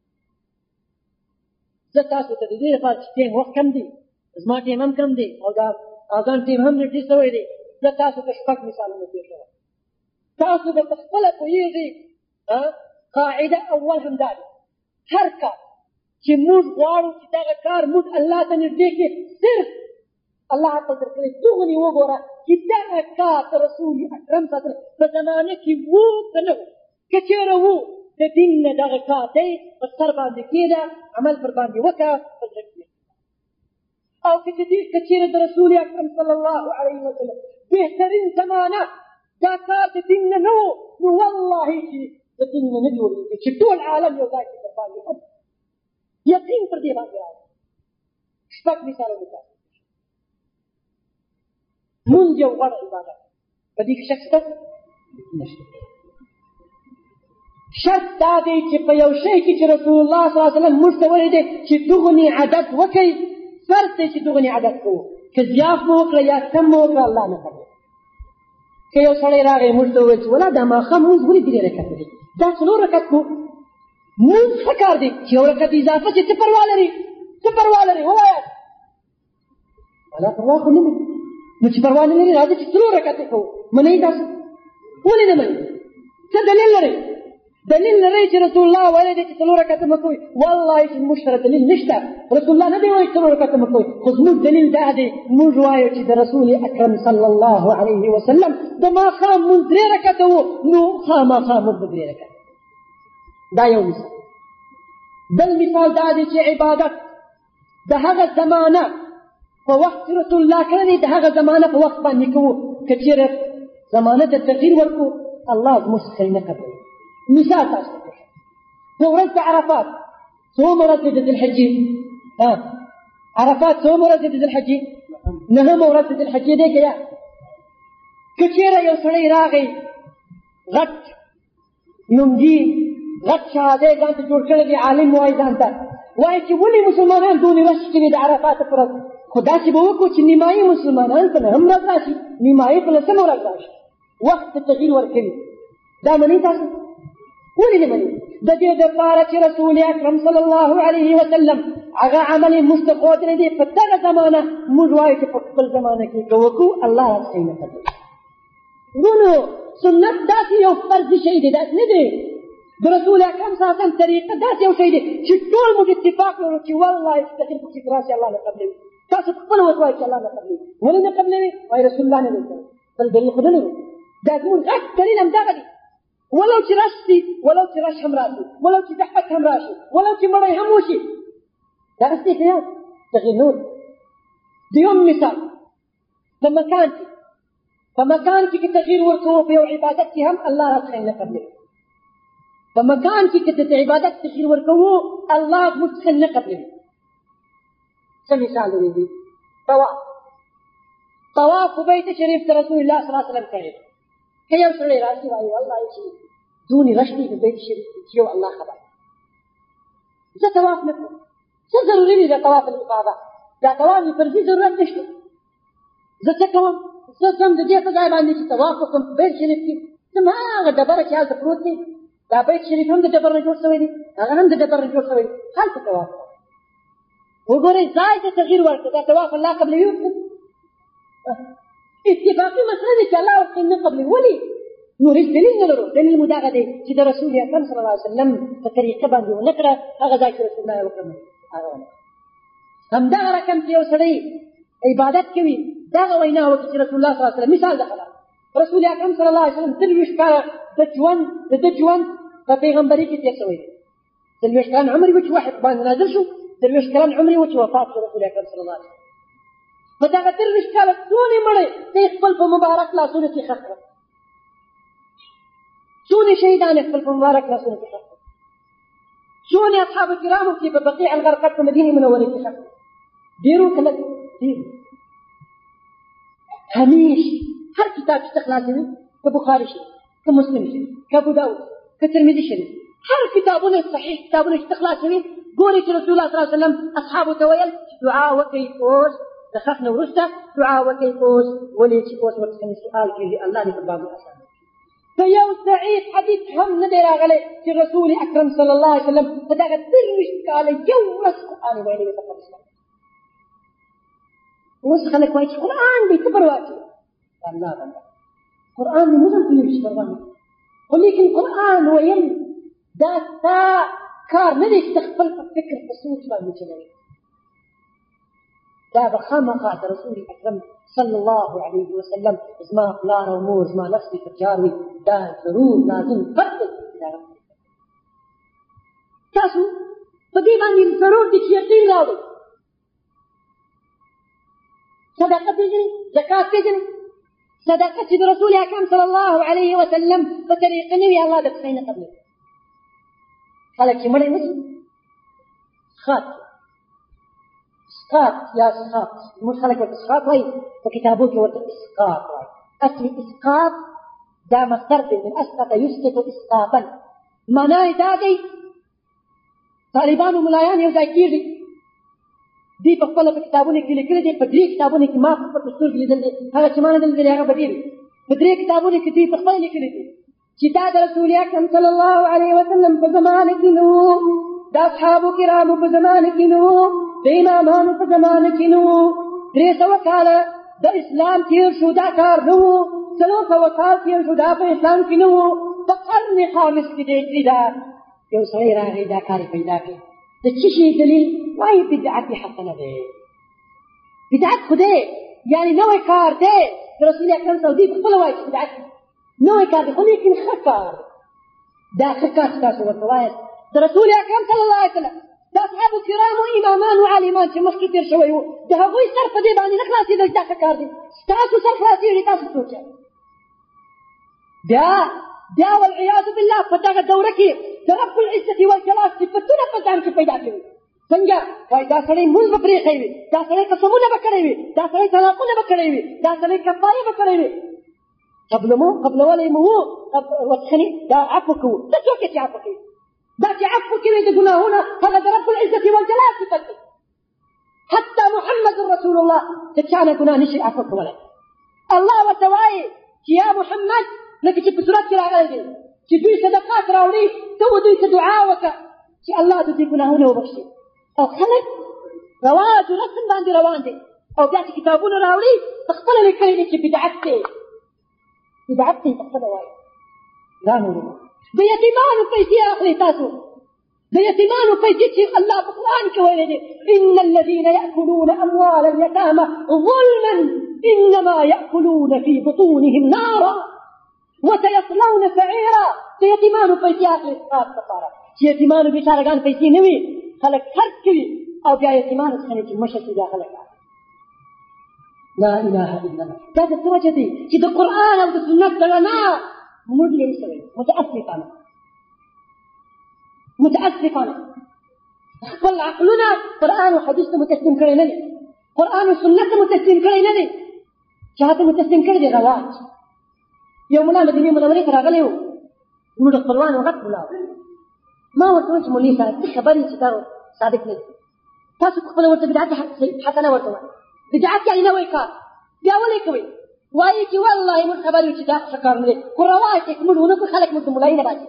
زتاسو ته دې لپاره چې ټیم وخت کم دی زما ټیم هم کم دی او دا اذان ټیم هم نږدې شوی دی زتاسو ته شپږ مثالونه پیښوم تاسو به خپل کویږي قاعده اول هم دا هر کار چې موږ غواړو چې دا کار موږ الله ته نږدې کې صرف الله قدر کړی دغني وګوره چې دا کار رسول اکرم صلی الله علیه وسلم په زمانه کې وو کنه که چېرې وو د دین نه دغه کار دی په سر باندې کېده عمل پر باندې وکړه په زړه کې او که چېرې د رسول اکرم صلی الله علیه وسلم بهترین زمانه دا کار د دین نه وو نو والله چې د دین نه نه جوړېږي چې ټول عالم یو ځای کې پر باندې یقین پر دې باندې راځي شپږ مثالونه مونږ یو غوره عبادت په دې کې شک شته نشته شرط دا دی چې په یو شی کې چې رسول الله صلی الله علیه وسلم موږ ته ویلي دی چې دغني عادت وکړئ فرض دی چې دغني عادت کوو که زیات مو وکړه یا کم مو وکړه الله نه قبلوي که یو سړی راغی موږ ته وویل چې ولا دا ماښام مونځ ولې درې رکعته دی دا څلور رکعت کوو مونځ ښه کار دی چې یو رکعت اضافه چې څه پروا لري څه پروا لري ووایاست ولا پروا خو نه لري نو چې پروا نه لري راځه چې څلور رکعتې کوو منئ تاسو ولې نه منئ څه دلیل لرئ دلیل لرئ چې رسول الله ویلی دی چې څلور رکعته مه کوئ والله چې موږ سره دلیل نشته رسول الله نه دی وایي څلور رکعته مه کوئ خو زموږ دلیل دا دی موږ وایو چې د رسول اکرم صلی الله علیه وسلم د ماښام مونځ درې رکعته وو نو خامخا موږ به درې رکعته دا یو مثال بل مثال دا دی چې عبادت د هغه زمانه په وخت رسول الله کړی دی د هغه زمانه په وخت باندې کوو که چېرې زمانه ته تغییر ورکړو الله زموږ څخه یې نه قبلوي مثال تاسو ته په ورځ د عرفات څومره ورځې د ذوالحجې عرفات څومره ورځې د ذوالحجې نهمه ورځ د ذوالحجې دی که یا که چېرې یو سړی راغی غټ نومجي غټ شهادی ځان ته جوړ کړی دی عالم وایي ځان ته وایي چې ولې مسلمانان دونې راشي کوي د عرفات پر ورځ خو داسې به وکړو چې نیمایي مسلمانان په نهم ورځ راشي نیمایي په لسمه ورځ راشي وخت ته تغییر ورکوي دا منئ تاسو ولې نه منئ د دې دپاره چې رسول اکرم صلی الله علیه وسلم هغه عمل یې موږ ته ښودلی دی په دغه زمانه موږ وایو چې په خپل زمانه کې که وکړو الله راڅخه یې نه قبلوي ورونو سنت داسې یو فرضي شی دی داسې نه دی د رسول اکرم صلی الله علیه وسلم طریقه داسې یو شی دی چې ټول موږ اتفاق لرو چې والله استقیم پکې راشي الله نه قبلوي تاسو خپله اوس وایئ چې الله نه قبلوي ولې نه قبلوي وایي رسول الله نه دی کړی بل دلیل خو نه لرو دا زموږ غټ دلیل همدغه دی ولو چې رش شي ولو چې رش هم راشي ولو چې زحمت هم راشي ولو چې مړی هم وشي دغه څه دی تغییر نه دویم مثال په مکان کې په مکان کې تغییر ورکوو په یو عبادت کې هم الله راڅخه نه قبلوي په مکان کې د عبادت تغییر ورکوو الله موږ څخه نه قبلوي څه مثال دی طواف بیت شریف ته رسول الله صلی الله علیه وسلم کړی که یو سړی راشي وایي والله چې دونې رشدي په بیت شریف کې یو الله خبر زه طواف نه کوم څه ضروري دی د طواف الافاضه دا طواف د فرضي ضرورت نشته زه څه کوم زه ځم د دې په ځای باندې چې طواف وکړم په بیت شریف کې زما هغه ډبره چې هلته پروت دی دا بیت شریف هم د ډبر نه جوړ شوی دی هغه هم د ډبر نه جوړ شوی دی هلته طواف وګورئ ځای ته تغییر ورکړه دا طواف الله قبلوي اتفاقي مسله ده چې الله ورته نه قبلوي ولې نو هیڅ دلیل نه لرو دلیل مو دغه دی چې د رسول اکرم صلی الله علیه وسلم په طریقه باندې ونه کړه هغه ځای چې رسول الله وکړه هغه ونه همدغه رقم چې یو سړی عبادت کوي دغه وینا وکړي چې رسول الله صلی الله علیه وسلم مثال د خلا رسول اکرم صلی الله علیه وسلم 23 کاله د ژوند په پیغمبري کې تېر شوی دی 23 کلن عمر و چې وحی باندې نازل شو 23 کلن عمر و چې وفات شو رسول اکرم صلی الله علیه وسلم په دغه 23 کاله ټولې مړې ته خپل په مبارک لاسونو کې ښخ کړه څونه شهیدان خپل په مبارک لاسونو کې ښخ کړه څونه اصحاب کرامو چې په بقیع الغرقد په مدینه منوره کې ښخ کړه ډېرو کله ډېر همیشه هر کتاب چې خلاصوي که بخاري شي که مسلم شي که ابو داود که ترمذي شریف هر کتابونه صحیح کتابونه چې خلاصوي ګوري چې رسول الله صلی الله علیه وسلم اصحابو ته ویل دعا وکړئ اوس د خښ نه وروسته دعا وکړئ اوس ولې چې اوس ورڅخه سوال کېږي الله دې په باب اسان په یو ضعیف حدیث هم نه دی راغلی چې رسول اکرم صلی الله علیه وسلم په دغه 23 کاله یو ورځ قرآن ویلی وي په اسلام اوس خلک وایي چې قرآن دی څه پروا کوي الله بنده قرآن دې موږ هم پوهېږو چې پروا نه خو لیکن قرآن ویل دا ستا کار نه دی چې د خپل په فکر په سوچ باندې چلوي دا به خامخا د رسول اکرم صلی الله علیه وسلم زما پلار او مور زما نفس دې پکار وي دا ضرور لازم فرض دی تاسو په دې باندې ضرور دي چې یقین راوړئ صدقه پېژنئ زکات پېژنئ صدقه چې د رسول اکرم صلی الله علیه وسلم په طریقه نه وي الله درڅخه نه قبلوي خلک چې مړی نه شي اسقاط یا اسقاط موږ خلک ورته اسقاط وایي په کتابو کې ورته اسقاط وایي اصلي اسقاط دا مصدر دی من اسقط یسقط اسقاطا معنا یې دا دی طالبانو ملایان یو ځای کېږي دوی په خپله په کتابونو کې لیکلي دي په 3 کتابونو کې ما په خپل پښتو کې لیدل دي هغه چې ما نه لیدلي هغه به ډېر وي په 3 کتابونو کې دوی په خپله لیکلي دي چې دا د رسول اکرم صلی الله علیه وسلم په زمانه کې نه وو د اصحابو کرامو په زمانه کې نه وو د امامانو په زمانه کې نه وو 300 کاله د اسلام تېر شو دا کار نه وو 400 کال تېر شو دا په اسلام کې نه وو په قرن خامس کې د هجري دا یو سړی راغی دا کار یې پیدا کړ د څه شي دلیل وایي بدعت حسنه دی بدعت خو دی یعنې نوی کار دی د رسول اکرم صلی الله علیه وسلم خپله وایي چې بدعت نوی کار دی خو لیکن ښه کار دا ښه کار چې تاسو ورته وایاست د رسول اکرم صلی الله علیه وسلم د اصحابو کرامو امامان و عالمان چې مخکې تېر شوی وو د هغوی سر په دې باندې نه خلاصېدل چې دا ښه کار دی ستاسو سر خلاصېږي تاسو سوچئ بیا والعیاذ بالله په دغه دوره کې د رب العزة والجلال صفتونه په ځان کې پیدا کوي څنګه وایي دا سړی مونځ به پرېښی وي دا سړی قسمونه به کړی وي دا سړی طلاقونه به کړی وي دا سړی کفایه به کړی وي قبلولی مو وو وڅښنې دا عفو کوو ته څوک یې چې عفو کوي دا چې عفو کوي د ګناهونه هغه د رب العزة والجلال صفت دی حتی محمد رسول الله د چا نه ګناه نشي عفو کولی الله ورته وایي چې یا محمد لکه چې په صورت کې راغلی دی چې دوی صدقات راوړي ته دوی ته دعا وکړه چې الله د دوی ګناهونه وبخښي او خلک رواج و رسم باندې روان دي او بیا چې کتابونه راوړي په خپله لیکلي دي چې بدعت دی بدعت دی په خپله وایي دا نو د یتیمانو پیسې اخلي تاسو د یتیمانو پیسې چې الله په قرآن کې ویلي دي ان الذين يأكلون اموال اليتامى ظلما انما يأكلون في بطونهم نارا وسيصلون سعيرا د یتیمانو پیسې اخلي اسقاط لپاره چې یتیمانو بېچارهګان پیسې نه وي خلک خرڅ کوي او بیا یتیمانو څخه چې مشه شي دا خلک لا اله الا الله. دا د څه وجه دی چې د قرآن او د سنت د رڼا موږ لرې شوی متاسفانه خپل عقلونه قرآن او حدیث ته متسلیم کړی نه دي، قرآن او سنت ته متسلیم کړی نه دي، چاته متسلیم کړی دی رواج. یو ملا مدینې منورې ته راغلی و، زموږ د خپلوانو غټ ملا و. ما ورته وویل چې مولوي صاحب څه خبرې چې دا صادق نه دي، تاسو خپله ورته بدعت حسنه ورته وایي، بدعت یعنې نوی کار، بیا ولې کوئ؟ وایي چې والله موږ خبر یو چې دا ښه کار نه دی، خو رواج دی که موږ ونه کړو خلک موږ د ملایي نه باسي.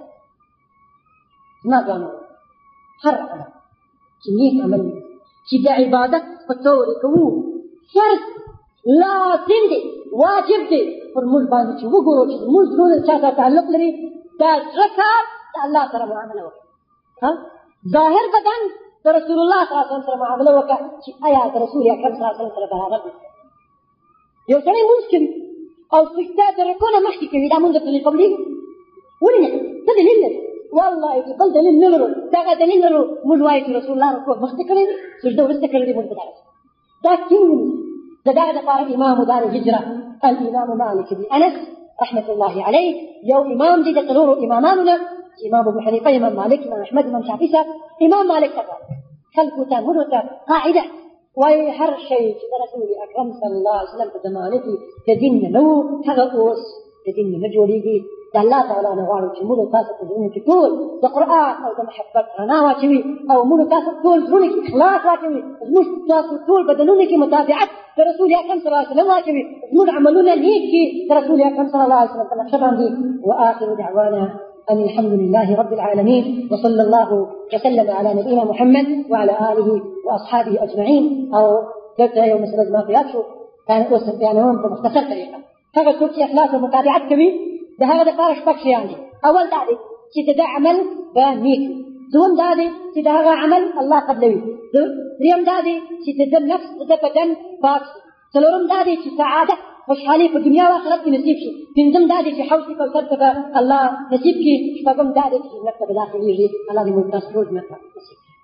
زما ګرانو هر عمل چې نیک عمل وي چې د عبادت په طور یې کوو فرض لازم دی واجب دی پر موږ باندې چې وګورو چې زموږ زړونه چا سره تعلق لري دا زړه کار د الله سره معامله وکړي. ظاهر بدن د رسول الله صلی الله علیه وسلم سره معامله وکړه چې آیا د رسول اکرم صلی الله علیه وسلم سره برابر دی. یو سړی مونځ کوي او سجده د رکوع نه مخکې کوي، دا مونځ ته قبلېږي؟ ولې نه کوي؟ څه دلیل لري؟ والله چې بل دلیل نه لرو، دغه دلیل لرو موږ وایو چې رسول الله رکوع مخکې کړی دی، سجده وروسته کړی دی، مونځ په دغه دا ټینګ ونیسي. د دغه دپاره امام دار الهجره الامام مالک بن انس رحمة الله عليه یو امام دی د څلورو امامانو نه، امام ابو حنیفه، امام مالک، امام احمد، امام شافعي صاحب. امام مالک ته خلکو ته موږ ته قاعده وایي هر شی چې د رسول اکرم صلی الله علیه وسلم په زمانه کې د دین نه و هغه اوس د دین نه جوړېږي. د الله تعالی نه غواړو چې موږ تاسو په زړونو کې ټول د قرآن او د محبت رڼا واچوي او موږ تاسو ټول زړونو کې اخلاص واچوي، زموږ تاسو ټول بدنونو کې متابعت د رسول اکرم صلی الله علیه وسلم واچوي، زموږ عملونه نیک کړي د رسول اکرم صلی الله علیه وسلم په نقشه باندې. واخر دعوانا أن الحمد لله رب العالمين وصلى الله وسلم على نبينا محمد وعلى آله وأصحابه أجمعين. أو ذكر يوم مسألة ما قيادته كان أوسط يعني هم بمختصر طريقة فقط كنت إخلاص ومتابعة كبير ده هذا دقار شبك يعني. أول دادي كده عمل بنيك، دوم دادي كده عمل الله قبلوي، دريم دادي كده نفس ده بدن باطل، سلورم دادي كده سعادة خوشحالي په دنیا او آخرت کې نصیب شي، پنځم دا دی چې حوض کوثر ته الله نصیب کړي، شپږم دا دی چې جنت ته به داخلېږي. الله دې موږ تاسو ټول جنت ته نصیب کړي.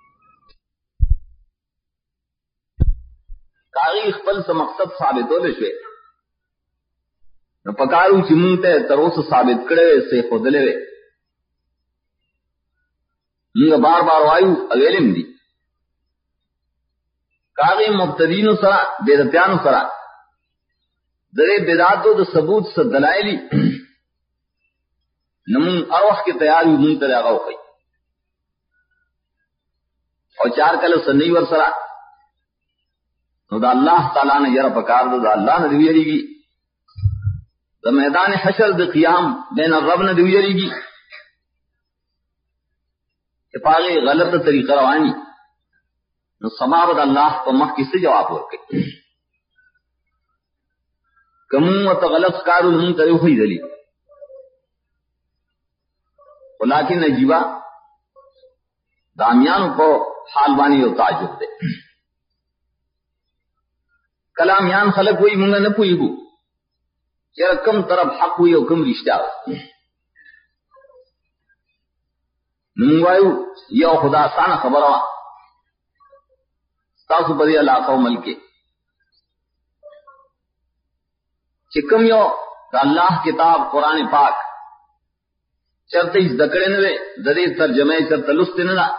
کاغی خپل څه مقصد ثابتولی شوی نو پکارو چې مونږ ته تر اوسه ثابت کړی وی څه ښودلی وی. مونږ بار بار وایو اویلم دي کاغی مبتدینو سره بدعتیانو سره درې بدعاتو د ثبوت څه دلایلی نو مونږ هر وخت کې تیار یو مونږ ته هغه وښیي او چار کله سنی ور سره نو د الله تعالی نه یره پکار ده، د الله نه دی ویریږي، د میدان حشر د قیام بین الرب نه دی ویریږي چې پاغه غلطه طریقه رواني نو سماو د الله په مخ کې څه جواب ورکړي. کوم ته غلط کارو مونږ ته وښیي دلی ولیکن عجیبا دامیانو په حال باندې یو تعجب ده. کلامیان خلق وی مونږ نه پوهیږو چې کم طرف حق وي او کم رښتیا مونږ وایو یو خدا سانه خبره وا تاسو په دې علاقه او ملک چې کوم یو د الله کتاب قرآن پاک چرته یې ذکر نه وي د دې ترجمه یې چرته لوست نه ده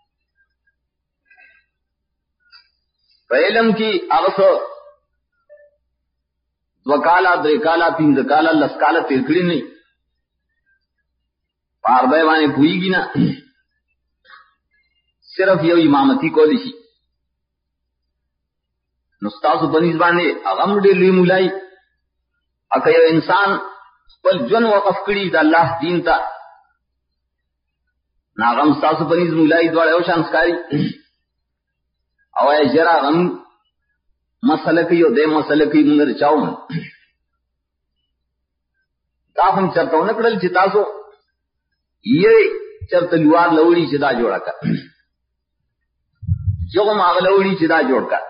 په علم کې هغه وکالا درکالا پینځکالا لسکالا تیر کړی نه پار به باندې پویږي نه صرف یو امامتی کولی شي نو تاسو بنځ باندې هغه دې لوی مولای اکه یو انسان خپل ژوند وقف کړي د الله دین ته ناغم تاسو بنځ مولای دوړ یو شان ښکاری او یې جرا غم مسله کې یو دې مسله کې موږ چاو دا هم چرته نه کړل چې تاسو یې چرته لوار لوړی چې دا جوړا کا جو ما لوړی چې دا جوړ کا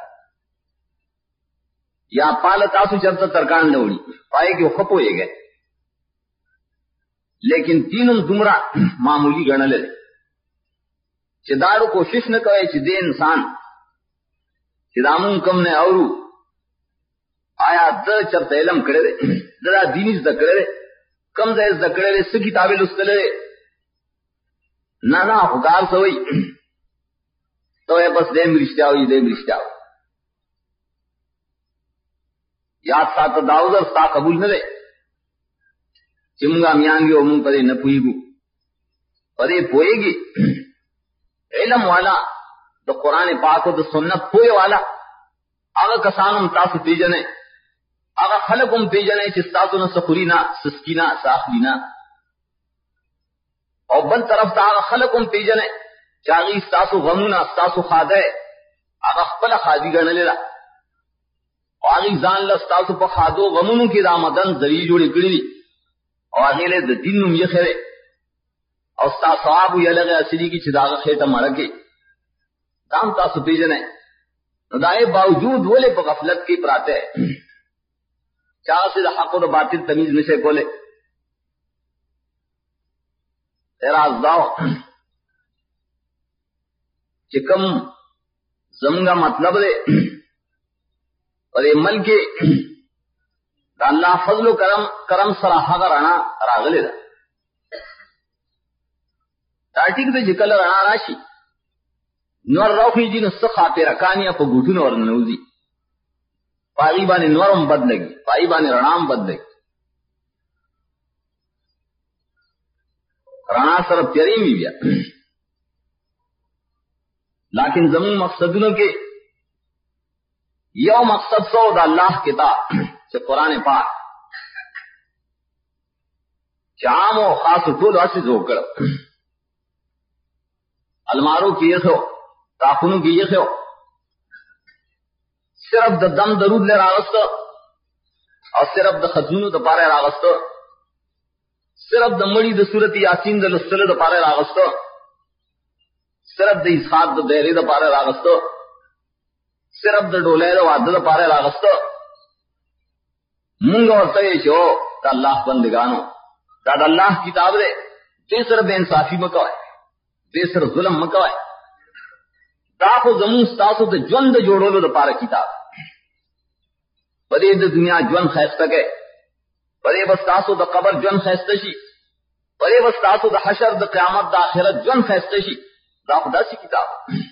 یا پال تاسو چرته ترکان لوړی پای کې خپو یې گئے لیکن تینم تمرا معمولی غنل چې داړو کوشش نه کوي چې دې انسان چې دامون کم نه اورو آیا د چرته علم کړی دی دا دیني زده کړی دی کم ځای زده کړی دی څه کتابې لوستلی دی نه نه خو کار څه وایي ته وایې بس دیم رښتیا وایي دیم رښتیا وایي یاد ساته دا عذر ستا قبول نه دی چې مونږ امیان یو مونږ په دې نه پوهېږو په دې پوهېږي علم والا د قرآن پاک او د سنت پوهې والا هغه کسان هم تاسو پیژنئ هغه خلک هم پیژنئ چې ستاسو نه څه خوري نه څه څکي نه څه اخلي نه او بل طرف ته هغه خلک هم پیژنئ چې هغوی ستاسو غمونه ستاسو خاده هغه خپله خادي ګڼلې ده او هغوی ځان له ستاسو په خادو غمونو کې د آمدن ذریعې جوړې کړي دي او هغې له د دین نوم یې دی او ستا ثواب یې لږې اصلي کې چې د هغه خېټه مړه کې دا هم تاسو پیژنئ نو دا یې باوجود ولې په غفلت کې پراته چې هغسې د حق او د باطل تمیز نشئ کولی اعراض دا چې کوم زمونږ مطلب دی په دې ملک کې د الله فضل و کرم سره هغه رڼا راغلې ده دا ټیک دی چې کله رڼا راشي نور راوخیږي نو څه خاطرکانې په ګوټونو ورننوځي په هغې باندې نور هم بد لګي په هغې باندې رڼا هم بد لګي رڼا سره تیارې وي بیا لیکن زمون مقصدونو کې یو مقصد سو د الله کتاب چې قرآن پاک چې عام او خاص ټولو هسې جوړ کړ المارو کې یې ښو تاخونو کې یې ښو صرف د دم درود له راغسته او صرف د ختمونو د پاره راغسته صرف د مړي د سورت یاسین د لوستلو د پاره راغسته صرف د اسحاق د دیرې د پاره راغسته صرف د ډولۍ د واده د پاره راغسته مونږ ورته یې چې د الله بندګانو دا د الله کتاب دی دې سره بې انصافي مه کوئ دې سره ظلم مه کوئ دا خو زمون ستاسو د ژوند د جوړولو دپاره کتاب په دې د دنیا ژوند ښایسته کوي په دې به ستاسو د قبر ژوند ښایسته شي په دې به ستاسو د حشر د قیامت د آخرت ژوند ښایسته شي دا خو داسې کتاب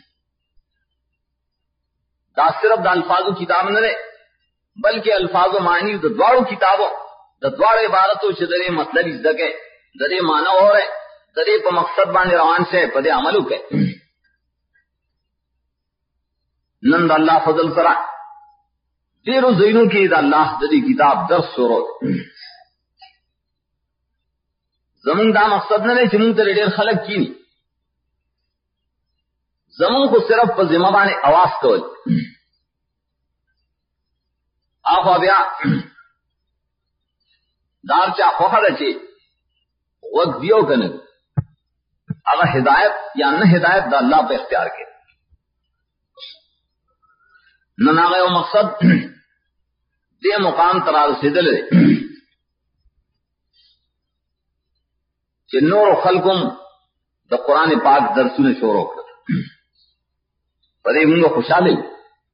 دا صرف د الفاظو کتاب نه دی بلکې الفاظ و معنی د دواړو کتابو د دواړو عبارتو چې د دې مطلب زده کوي د دې معنی واورئ د دې په مقصد باندې روان شئ په دې عمل وکړئ نن د الله فضل سره ډېرو ځایونو کې د الله د دې کتاب درس شروع زمونږ دا مقصد نه دی چې مونږ ته ډېر خلک کیني زمونږ خو صرف په ذمه باندې اواز کول اخوا بیا دار چا خوښه ده چې غوږ دیو که نه هغه هدایت یا نه هدایت د الله په اختیار کې نن هغه یو مقصد دې مقام ته رارسېدلی دی چې نورو خلکو هم د قرآن پاک درسونه شروع کړل په دې مونږ خوشحاله یو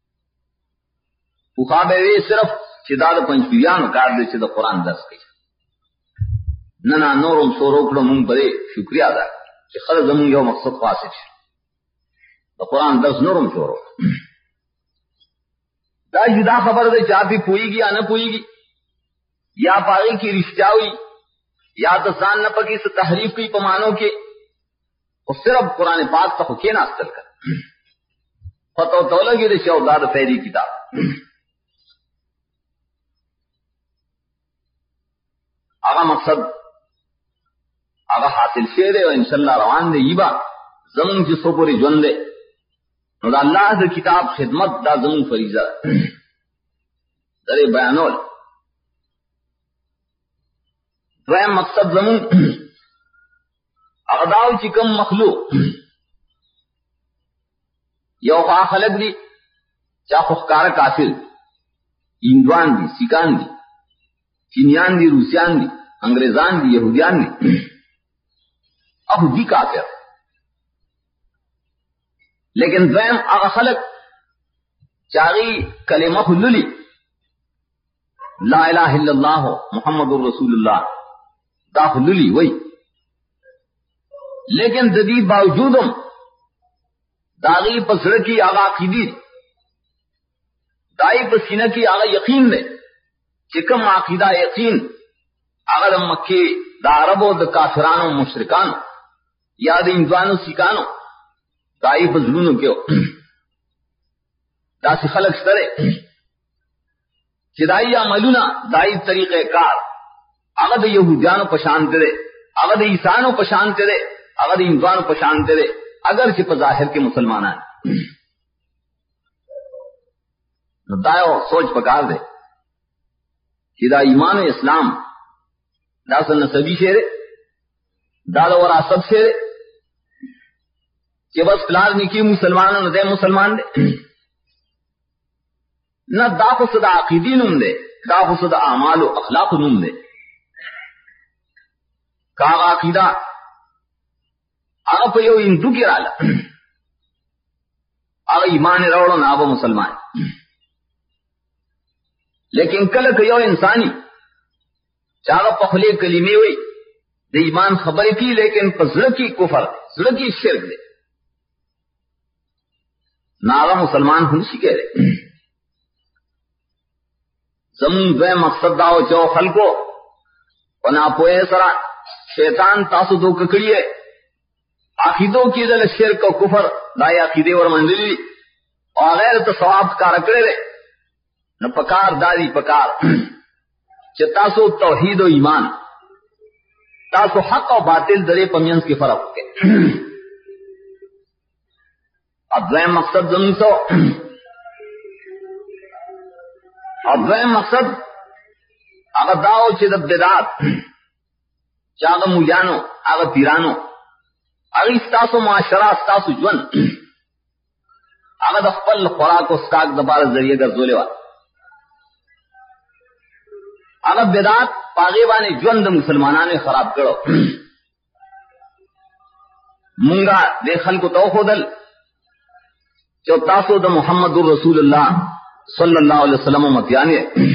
پخوا به وی صرف چې دا د پنجپیریانو کار دی چې د قرآن درس کوي نه نه نور هم شروع کړو مونږ په دې شکریا ادا چې خلک زمونږ یو مقصد خو حاصل شي د قرآن درس نور هم شروع دا جدا خبر ده چې آپ پوئیږي یا نه پوئیږي یا پاغې کې رښتیا وي یا د ځان نه پکې څه تحریف کوي په معنو کې خو صرف قرآن پاک ته خو کېناستل کړه پته ورته ولګېده چې او دا د فیضي کتاب هغه مقصد هغه حاصل شوی دی او انشاءالله روان دی یي به زمونږ چې څو پورې ژوند دی نو د الله د کتاب خدمت دا زمونږ فریضه ده د دې بیانول دویم مقصد زمونږ هغه دا و چې کوم مخلوق یو خوا خلک دي چا خو ښکاره کافر هندوان دي سیکان دي چینیان دي روسیان دي انګریزان دي یهودیان دي او دي کافر لیکن دویم هغه خلک چې هغوی کلمه خو لولي لا الہ الا اللہ محمد الرسول اللہ داخلی وہی، لیکن جدید باوجودم داغی پسڑ کی آغا عقیدی دائی پسینہ کی آغا یقین دے چکم عقیدہ یقین آغا دا مکی دا عربو دا کافرانو مشرکانو یا دا انجوانو سکانو دائی پسڑونو کیو دا سی خلق سترے چی دائی عملونا دائی طریقہ کار آغا دا یہودیانو پشانتے دے آغا دا عیسانو پشانتے دے آغا دا انجوانو پشانتے دے اگر چی پظاہر کے مسلمانان دایو سوچ پکار دے کہ دا ایمان و اسلام دا سن نسبی شیرے دا دا وراثت شیرے کہ بس پلار نکی مسلمانوں دے مسلمان دے نہ دا خصد عقیدی نم دے دا خصد اعمال و اخلاق نم دے کاغ عقیدہ آغا پا یو ہندو کی رالا آغا ایمان روڑو نا آبا مسلمان لیکن کلک یو انسانی چاہا پخلے کلمے ہوئی دے ایمان خبر کی لیکن پزرکی کفر زرکی شرک دے ناغا مسلمان ہنسی کہہ رہے زمون دوے مقصد داو چو خلقو ونا پوئے سرا شیطان تاسو دو ککڑی ہے عقیدوں کی دل شرک و کفر دائی عقیدے ور منزلی اور غیر تو ثواب کار کرے رہے نہ پکار داری پکار چہ تاسو توحید و ایمان تاسو حق و باطل درے پمینس کی فرق کے اب دویم مقصد زمین سو اب دویم مقصد اگر داو چہ دا بدعات چاہ مولیانو اگر پیرانو اگر استاسو معاشرہ استاسو جون اگر خپل خوراک و سکاک دبار ذریعہ گرزولے وا اگر بدعات پاغیبانی جون دا مسلمانان خراب کرو منگا دے خلق تو خودل چو تاسو دا محمد رسول اللہ صلی اللہ علیہ وسلم متیانے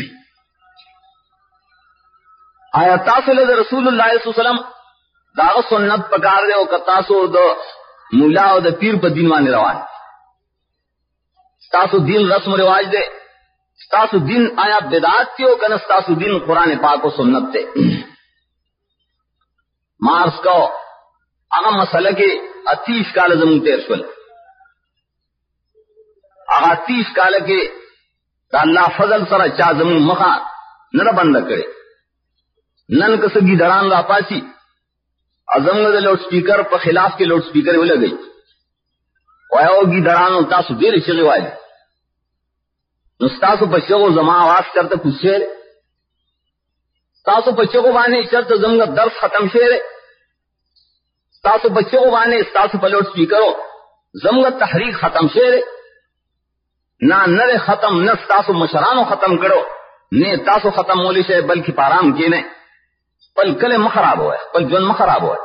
آیا تاسو لدے رسول اللہ صلی اللہ علیہ وسلم داغ سنت پکار دے او کتاسو دا مولا او دا پیر پا دین وانے روان ستاسو دین رسم و رواج دے ستاسو دین آیا بدعات کیو کنا ستاسو دین قرآن پاک و سنت دے مارس کو اگا مسئلہ کے 30 کال زمون تیر شول اگا 30 کال کے دا اللہ فضل سر چا زمون مخا نر بند کرے نن کسگی دران را پاسی ازم دا لوڈ سپیکر پا خلاف کے لوڈ سپیکر ولا گئی ویاو گی درانو تاسو دیر شغی والی نستاسو پا شغو زمان آواز کرتا کچھ شیر تاسو پا شغو بانے شرط زمگا درس ختم شیر تاسو پا شغو بانے تاسو پا لوڈ سپیکرو زمگا تحریک ختم شیر نا نر ختم نس تاسو مشرانو ختم کرو نے تاسو ختم مولی شے بلکہ پارام کینے پل کلے مخراب ہوئے پل جن مخراب ہوئے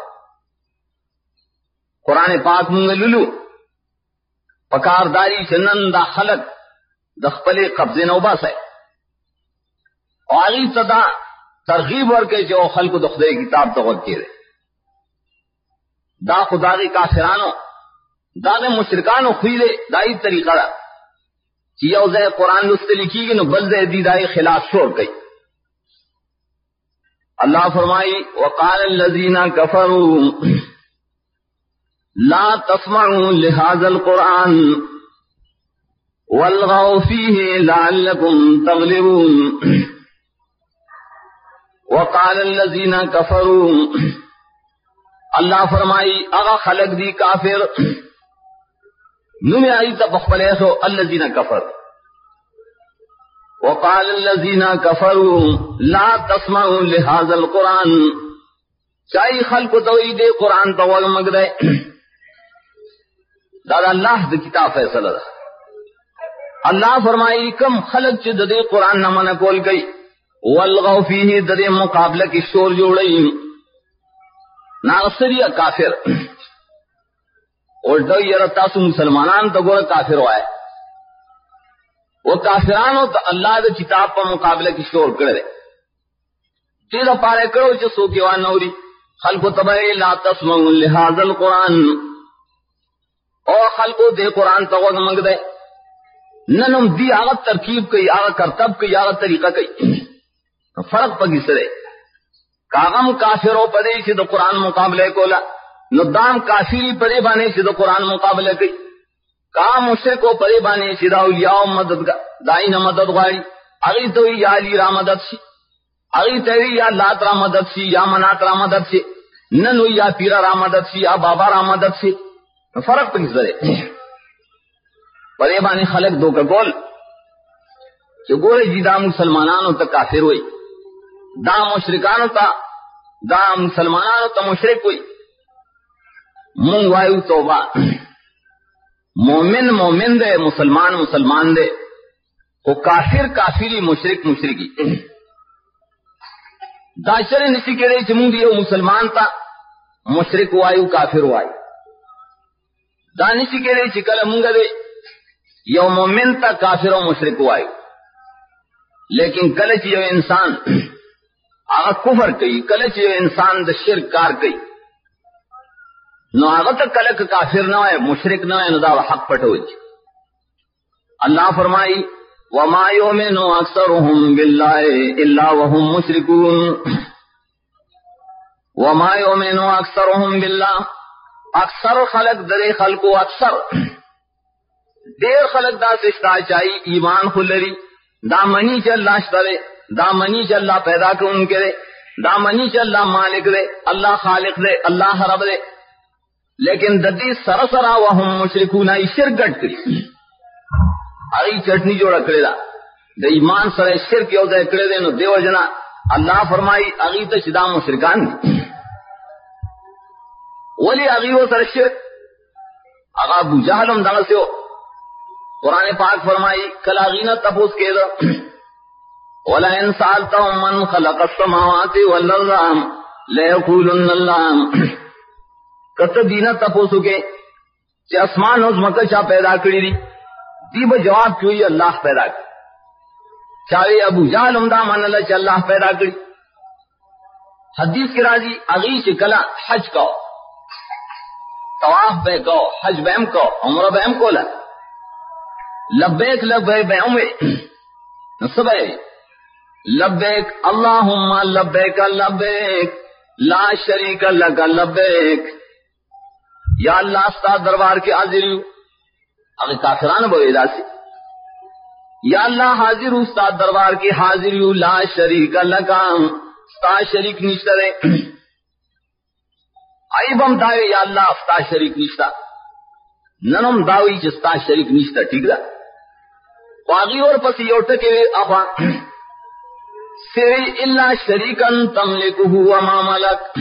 قرآن پاک منگا للو پکارداری چنن دا خلق دخپلے قبضے نوبا سے آغی صدا ترغیب ورکے جو خلق دخدے کتاب تغد کے رہے دا خداغی کافرانو دا مشرکانو خویلے دائی طریقہ دا چی یوزے قرآن لستے لکھی گی نو بلدے دی دائی خلاف شور گئی اللہ فرمائی وقال الذین کفروا لا تسمعوا لهذا القرآن والغوا فيه لعلكم تغلبون وقال الذین کفروا اللہ فرمائی اغا خلق دی کافر نمی آئی تا بخبلے سو الذین کفر وقال الذین کفروا لا تسمعوا لهذا القرآن چاہی خلق توئی دے قرآن تو مگدے دادا اللہ دے کتاب فیصلہ دا اللہ فرمائی کم خلق چھ دے قرآن نمانا کول گئی والغو فیہ دے مقابلہ کی شور جوڑئی ناغسری کافر اور دو یرتاسو مسلمانان تو گوڑا کافر ہوئے وہ کافرانو تو اللہ دا کتاب پر مقابلہ کی شور کرے تیرا پارے کرو جو سو کے وان نوری خلق تبعی لا تسمعوا لهذا القرآن اور خلقو دے قرآن تغوز منگ دے ننم دی آغا ترکیب کئی آغا کرتب کئی آغا طریقہ کئی فرق پا گسرے کاغم کافروں پدے چی دا قرآن مقابلے کولا ندام کافری پدے بانے چی دا قرآن مقابلے کئی کام مشرکو پدے بانے چی دا اولیاء مدد دائین مدد غاری اگی تو یا علی را مدد سی اگی تیری یا لات را مدد سی یا منات را مدد سی ننو یا پیرا را مدد سی یا بابا را مدد سی فرق پا گسرے پدے بانے خلق دو کا گول چی گورے جی دا مسلمانانو تا کافر ہوئی دا مشرکانو تا دا مسلمانانو تا مشرک ہوئی مون وایو توبہ مومن مومن دے مسلمان مسلمان دے وہ کافر کافری مشرک مشرکی دا شر نسی کے رہے چمون دیو مسلمان تا مشرک وایو کافر وایو دا نسی کے رہے چکل مونگا دے یو مومن تا کافر و مشرک وایو لیکن کلچ یو انسان آغا کفر کئی کلچ یو انسان دا شرک کار کئی نو آغا تا کلک کافر نہ ہے مشرک نہ ہے نو دا حق پٹوج اللہ فرمائی وما یؤمنو اکثرهم باللہ الا وهم مشرکون وما یؤمنو اکثرهم باللہ اکثر خلق درے خلقو اکثر دیر خلق دا سشتا چاہی ایمان خلری دا منی چا اللہ شترے دا منی چا اللہ پیدا کن کرے دا منی چا اللہ مالک دے اللہ خالق دے اللہ رب دے لیکن ددی سرسرا وهم مشرکون ای شرک گٹ کری اگئی چٹنی جوڑا کرے دا دا ایمان سر شرک یو دے کرے دے نو دیو جنا اللہ فرمائی اگئی تا شدا مشرکان دی ولی اگئی وہ سر شرک اگا ابو جہلم دا سے ہو قرآن پاک فرمائی کلا غینہ تپوس کے دا وَلَئِن سَأَلْتَهُم مَّن خَلَقَ السَّمَاوَاتِ وَالْأَرْضَ لَيَقُولُنَّ اللَّهُ کت دینا تپوسو کے چی اسمان از مکہ چا پیدا کری دی دی با جواب کیوئی اللہ پیدا کری چاہے ابو جہل امدہ من اللہ چا اللہ پیدا کری حدیث کی راضی اغی چی کلا حج کو طواف بے کو حج بیم کو عمرہ بیم کو لبیک لبیک بیم نصبے لبیک اللہم لبیک لبیک لا شریک لک لبیک یا اللہ استا دربار کے حاضر ہوں اگر کافران بوئی دا سی یا اللہ حاضر ہوں استا دربار کے حاضر ہوں لا شریک لک استا شریک نشتا دے آئی بم داوے یا اللہ استا شریک نشتا ننم داوی جستا شریک نشتا ٹھیک دا واغی اور پسی یوٹکے آخوا سوی اللہ شریکن تملکہو وما ملک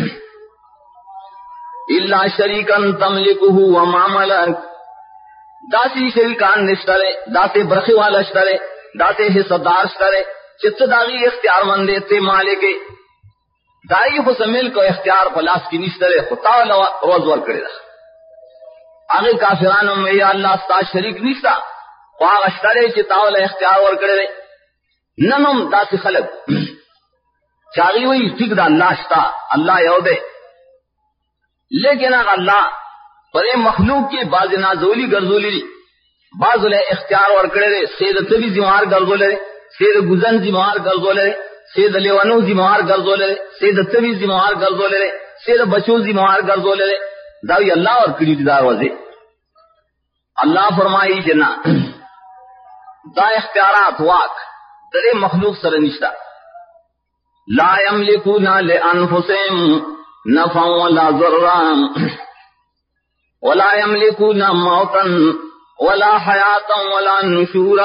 اللہ شریکن تملکہو وما ملک داسی شریکان نشترے داتے برخی والا شترے داتے حصدار شترے چت داغی اختیار مندے تے مالکے دائی حسمیل کو اختیار پلاس کی نشترے خطاولا روزور کرے دا آگے کافرانوں میں یا اللہ ستا شریک نشتا واغ اشترے چتاولا اختیار ور کرے ننم داسی خلق چاہی ہوئی ٹھیک دا اللہ شتا اللہ یو دے لیکن اگر اللہ پر مخلوق کے باز نازولی گرزولی باز لے اختیار ور کرے دے سید تبی زمار گرزولے دے سید گزن زمار گرزولے دے سید لیوانو زمار گرزولے دے سید تبی زمار گرزولے دے سید بچو زمار گرزولے دے داوی اللہ اور کریو دار وزے اللہ فرمائی جنا دا اختیارات واک درے مخلوق سر نشتا لا یملکون لانفسهم نفعا ولا ضرا ولا یملکون موتا ولا حیاتا ولا نشورا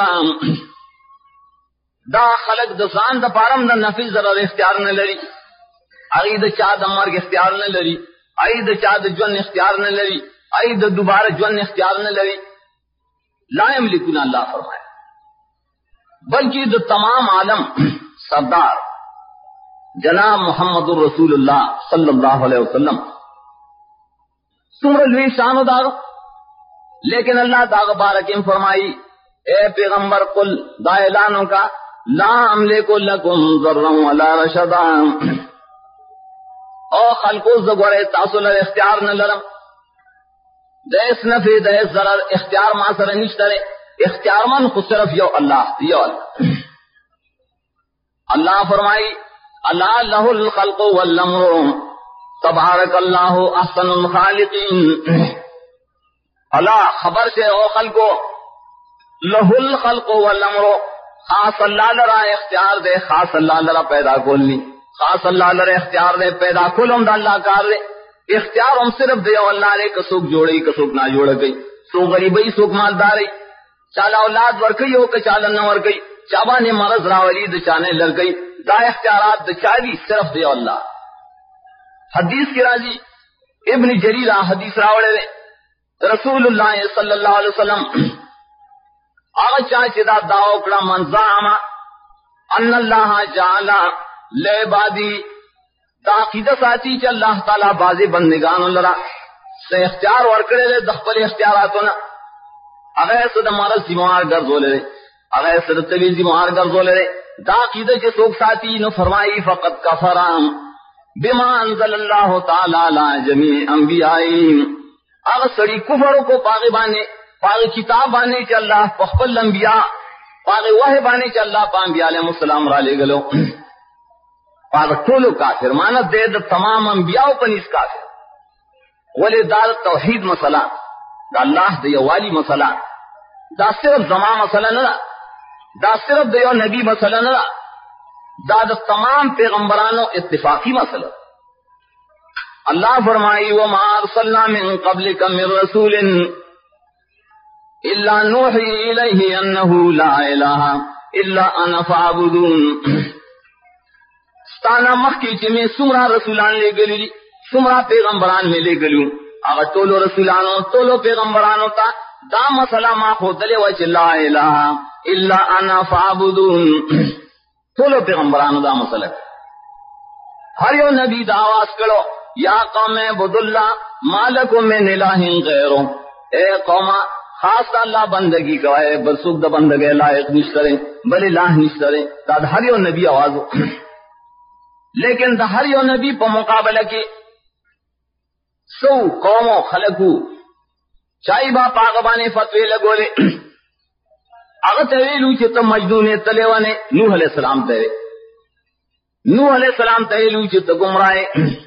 دا خلق دسان دا پارم دا نفی ضرر اختیار نہ لری ائی دا چا دا مرگ اختیار نہ لری ائی دا چا دا جن اختیار نہ لری ائی دا دوبارہ جن اختیار نہ لری لا یملکون اللہ فرمایا بلکہ دا تمام عالم سردار جناب محمد الرسول اللہ صلی اللہ علیہ وسلم سمر لوی شان داغ لیکن اللہ داغ بارکیم فرمائی اے پیغمبر قل دا اعلانوں کا لا املک لکم ضرا ولا رشدا، او خلقو زگورے تاسو لر اختیار نہ لرم، دیس نفی دیس ضرر اختیار ما سر نشترے، اختیار من خود صرف یو اللہ اللہ فرمائی اللہ لہ الخلق والامر تبارک اللہ احسن الخالقین، اللہ خبر سے او خلقو لہ الخلق والامر، خاص اللہ لرا اختیار دے، خاص اللہ لرا پیدا کولنی، خاص اللہ لرا اختیار دے پیدا کولم دا اللہ کار دے، اختیار ہم صرف دے اللہ نے کسوک جوڑی کسوک نہ جوڑ گئی، سو غریبی سوک مالداری، چالا اولاد ورکی ہو کہ چالا نہ ورکی، چابا نے مرض راولی دچانے لگ گئی، دا اختیارات دچاری صرف دے اللہ۔ حدیث کی راضی ابن جریرہ حدیث راوڑے دے رسول اللہ صلی اللہ علیہ وسلم آغا چاچے دا داوکڑا من زعما ان اللہ جعلا لعبادی دا عقیدہ ساتی چا اللہ تعالی بازی بندگانو لرا سے اختیار ورکڑے لے دخپل اختیاراتونا، اگر صد مرض زموار گرزو لے، اگر صد طویل زموار گرزو لے، دا عقیدہ چے سوک ساتی نو فرمائی فقط کفرام بما انزل اللہ تعالی علی جمیع انبیائیم، اگر سڑی کفروں کو پاغی بانے پاغی کتاب بانے چا اللہ پخپل انبیاء، پاغی وحی بانے چا اللہ پا انبیاء علیہ السلام را لے گلو، پاغی طولو کافر مانت دے دا تمام انبیاء پنیس کافر، ولی دا توحید مسئلہ، دا اللہ دا یوالی مسئلہ، دا صرف زمان مسئلہ نہ، دا صرف دا یو نبی مسئلہ نہ، دا تمام پیغمبرانوں اتفاقی مسئلہ۔ اللہ فرمائی وما ارسلنا من قبلک من رسول الا نوحی الیہ انہ لا الہ الا انا فاعبدون، ستانا مخی چمی سمرا رسولان لے گلی، سمرا پیغمبران میں لے گلو، اگر تولو رسولانو تولو پیغمبرانو تا دا مسئلہ ما خود دلے وچ لا الہ الا انا فاعبدون، تولو پیغمبرانو دا مسئلہ، ہر یو نبی دا آواز کرو یا قوم عبد اللہ ما لکم من الہ غیرو، اے قوم خاص اللہ بندگی کوئے بل سوک دا بندگی لائق نشترے بل الہ نشترے، دا ہر یو نبی آوازو، لیکن دا ہر یو نبی پا مقابلہ کی سو قومو خلقو چاہی با پاغبانے فتوی لگولے، اگر تویلو چھتا مجدونے تلیوانے نوح علیہ السلام تیرے، نوح علیہ السلام تویلو چھتا گمرائے،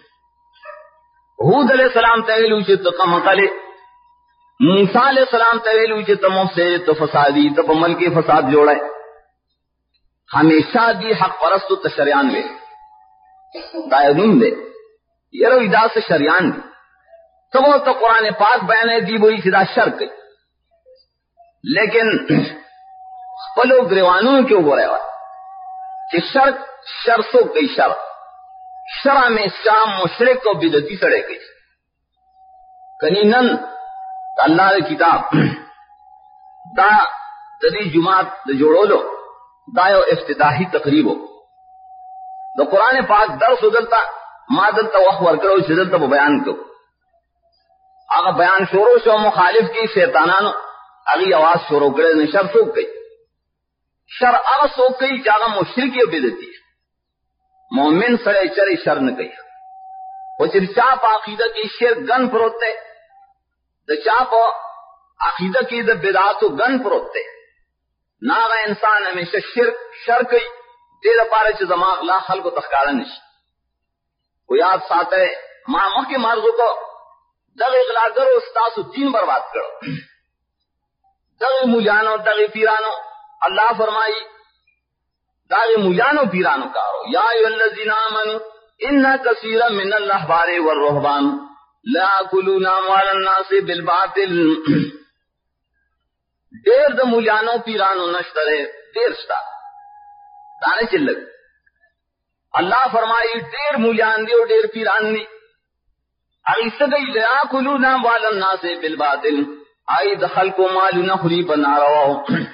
ہود علیہ السلام تویلو چھتا قمقلے، موسیٰ علیہ السلام تویلو چھتا مفسد تو فسادی تو ملک فساد جوڑائے، ہمیشہ دی حق پرستو تشریعان لے دائرون دے یہ رو ادا سے شریعان دی تو وہ تو قرآن پاک بیانے دی وہی سدا شر کی، لیکن پلو گریوانوں کیوں بو رہے ہوا کہ شر سو گئی شرع میں شام مشرق کو بدعتی سڑے گئی، کنینن اللہ کی کتاب دا تدی جماعت جوڑو لو دا یو افتتاحی تقریب ہو دا قرآن پاک درس دلتا ما دلتا وقت ورکرو چھ دلتا بیان کو، آگا بیان شروع شو مخالف کی شیطانانو اگی آواز شروع کرے نے شر سوک گئی، شر آگا سوک گئی چاگا مشرکی بدعتی ہے، مومن سڑے چرے شر نہ گئی، وہ چرچاپ عقیدہ کی شرک گن پروتے دا چاپ عقیدہ کی دا بدعاتو گن پروتے، ناغا انسان ہمیشہ شر کئی دیر پارے چھ دماغ لا خلق و تخکارا نشی، وہ یاد ساتے ماں مکی مرضو کو دغی اغلاگر استاسو دین برباد کرو، دغی مولیانو دغی پیرانو، اللہ فرمائی دغی مولیانو پیرانو کارو یا ایو الذین آمنوا ان کثیرا من الاحبار والرہبان لا یاکلون اموال الناس بالباطل، دیر دا مولیانو پیرانو نشترے دیر شتا دانے چلگ، اللہ فرمائی دیر مولیان دی اور دیر پیران دی، آئی سگئی لا یاکلون اموال الناس بالباطل، آئی دخل کو مال نخری بنارو،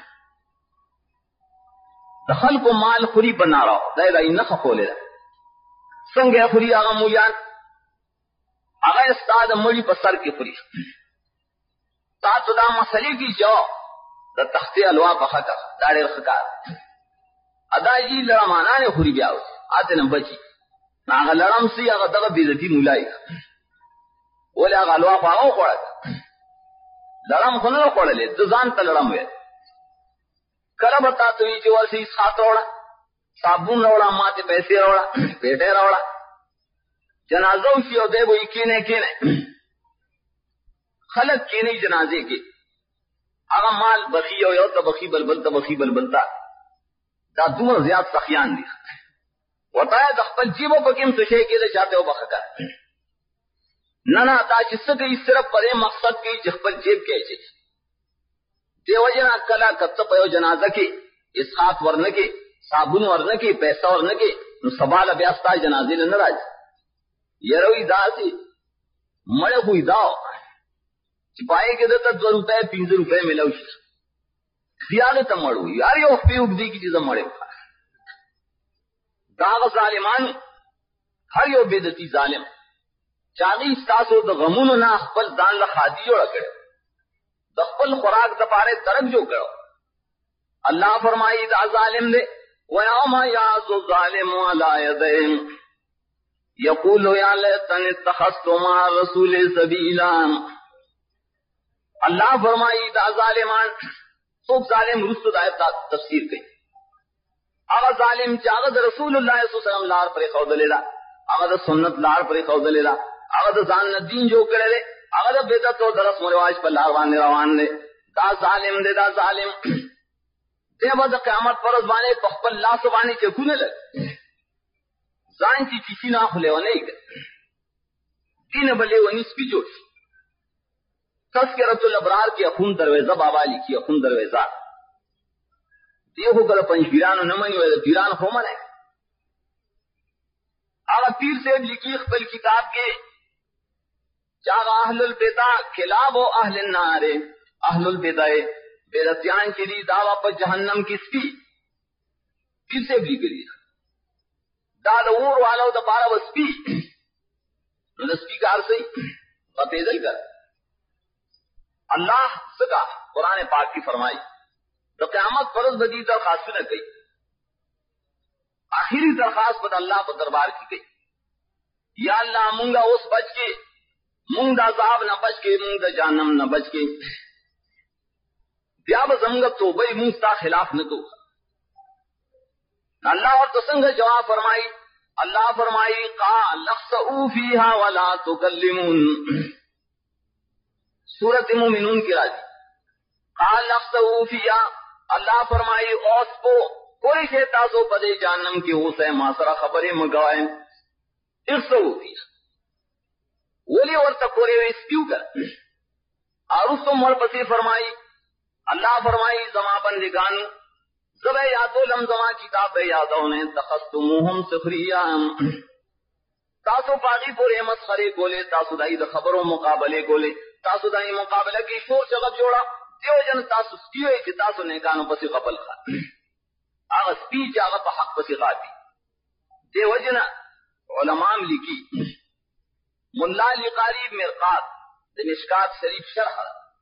دخل کو مال خری بنارو دائر آئی نخ خولے دا سنگے خری آغا مولیان، آغا استاد مڑی پسر کی خری تا تو دا مسئلے کی جو دا تختی الوا پخا کا داڑے خکار ادا جی لڑا مانا نے خوری بیاو آتے نم بچی ناغا لڑم سی اگا دغا بیزتی مولائی اولی اگا الوا پاگاو خوڑا لڑم خونو خوڑا لے دزان تا لڑم وید کلا بتا توی جو ورسی ساتھ روڑا صابون روڑا ماتے پیسے روڑا پیٹے روڑا جنازہ اسی او دے بوئی کینے خلق کینے جنازے کے اگا مال بخی او تا بخی بلبلتا دا دور زیاد سخیان دی وطایا دخپل جیبو پکیم سشے کے دے چاہتے ہو بخکا ننا دا چس گئی صرف پرے مقصد کی جخپل جیب کے چیز دے وجنا کلا کت پیو جنازہ کی اسخاط ورن کے صابون ورن کے پیسہ ورن کے سبال بیاستا جنازے لے نراج یروی دا سی مڑے ہوئی داو چپائے کے دیتا 2 روپے 3 روپے ملوشی زیادہ مڑو یار یہ وقتی اگدی کی چیزیں مڑے داغ ظالمان ہر یو بیدتی ظالم چاگی استاسو دا غمون نا اخپل دان لخادی جوڑا کرے دا اخپل خوراک دا پارے ترک جو کرو اللہ فرمائی دا ظالم دے وَيَوْمَ يَعْضُ الظَّالِمُ عَلَى يَدَيْهِ يَقُولُ يَا لَيْتَنِي اتَّخَذْتُ مَعَ الرَّسُولِ سَبِيلًا اللہ فرمائی دا ظالمان سوک ظالم رسو دائب تفسیر کئی آغا ظالم چاگا دا رسول اللہ صلی اللہ علیہ وسلم لار پر خود لیلا آغا دا سنت لار پر خود لیلا آغا دا زان دین جو کرے لے آغا دا بیدت و درس مرواج پر لار روان دے دا ظالم دے با دا قیامت پر ازوانے پخپل لا سبانی چکونے لگ زان چی چیسی نا کھلے و نہیں گئے دین بلے و نسبی جوش تذکرۃ الابرار کی اخون درویزہ بابا لکھی اخون درویزہ دیکھو کل پنجپیرانو نمانی ویدہ پیران ہو منے آگا پیر سے لکھی اخبر کتاب کے چاگا اہل البدع کلاب و اہل النار اہل البدع بیدتیان کے لیے دعویٰ پر جہنم کی سپی پیر سے بھی کری داد اور والا دا پارا و سپی سپی کار سے پیدل کر اللہ سکا قرآن پاک کی فرمائی تو قیامت فرض بدی درخواست نہ گئی آخری درخواست بد اللہ پر دربار کی گئی یا اللہ مونگا اس بچ کے مونگ دا عذاب نہ بچ کے مونگ دا جہنم نہ بچ کے بیا بزمگا تو بھئی مونگتا خلاف نہ تو اللہ اور تسنگ جواب فرمائی اللہ فرمائی قال لخسؤ فیہا ولا تکلمون سورت مومنون کی راجی قال لخسؤ فیہا اللہ فرمائی اوس پو کوئی سے تاسو پدے جہنم کی ہو سے ماسرہ خبریں مگوائیں اخسؤ فیہا ولی ورطا پورے ویس کیوں کر اور اس تو مر پسی فرمائی اللہ فرمائی زما بندگان زب یادو لم زما کتاب یادو نے تخستموہم سخریا تاسو پاگی پورے مسخرے گولے تاسو دائی دا خبروں مقابلے گولے تاسو دائی مقابلہ کی شور شغب جوڑا دیو جن تاسو سکیوئے چی تاسو نیکانو پسی قبل خوا آغا سپیچ آغا پا حق پسی خواتی دیو جن علماء لکی ملا علی قریب مرقات مشکات شریف شرح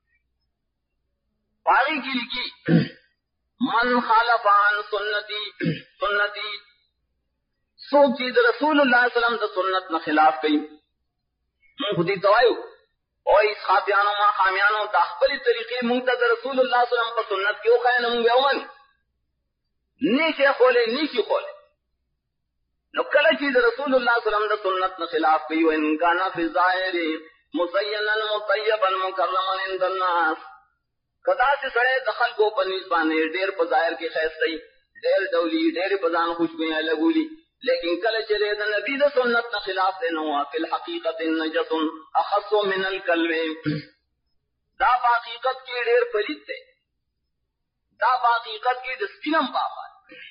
پاگی کی لکی من خالف عن سنتی سوک چیز رسول اللہ صلی اللہ علیہ وسلم دا سنت نہ خلاف کئی من خودی توائیو اور اس خاتیانوں ما خامیانوں تاخبری طریقے منتظر رسول اللہ صلی اللہ علیہ وسلم پر سنت کیوں خائن ہوں گے اومن نیشے خولے نیشی خولے نو کل چیز رسول اللہ صلی اللہ علیہ وسلم دا سنت نہ خلاف کئی وانکانا فی الظاہر مزینا مطیبا مکرما عند الناس کدا سے سڑے دخل کو پنیس بانے دیر پزائر کی خیس تی دیر دولی دیر پزان خوشبیاں لگولی لیکن کل چلے دا نبی دا سنت نہ خلاف دینوا فی الحقیقت نجس اخص من الکلب دا باقیقت کی دیر پلیت تے دا باقیقت کی دسپینم پاپا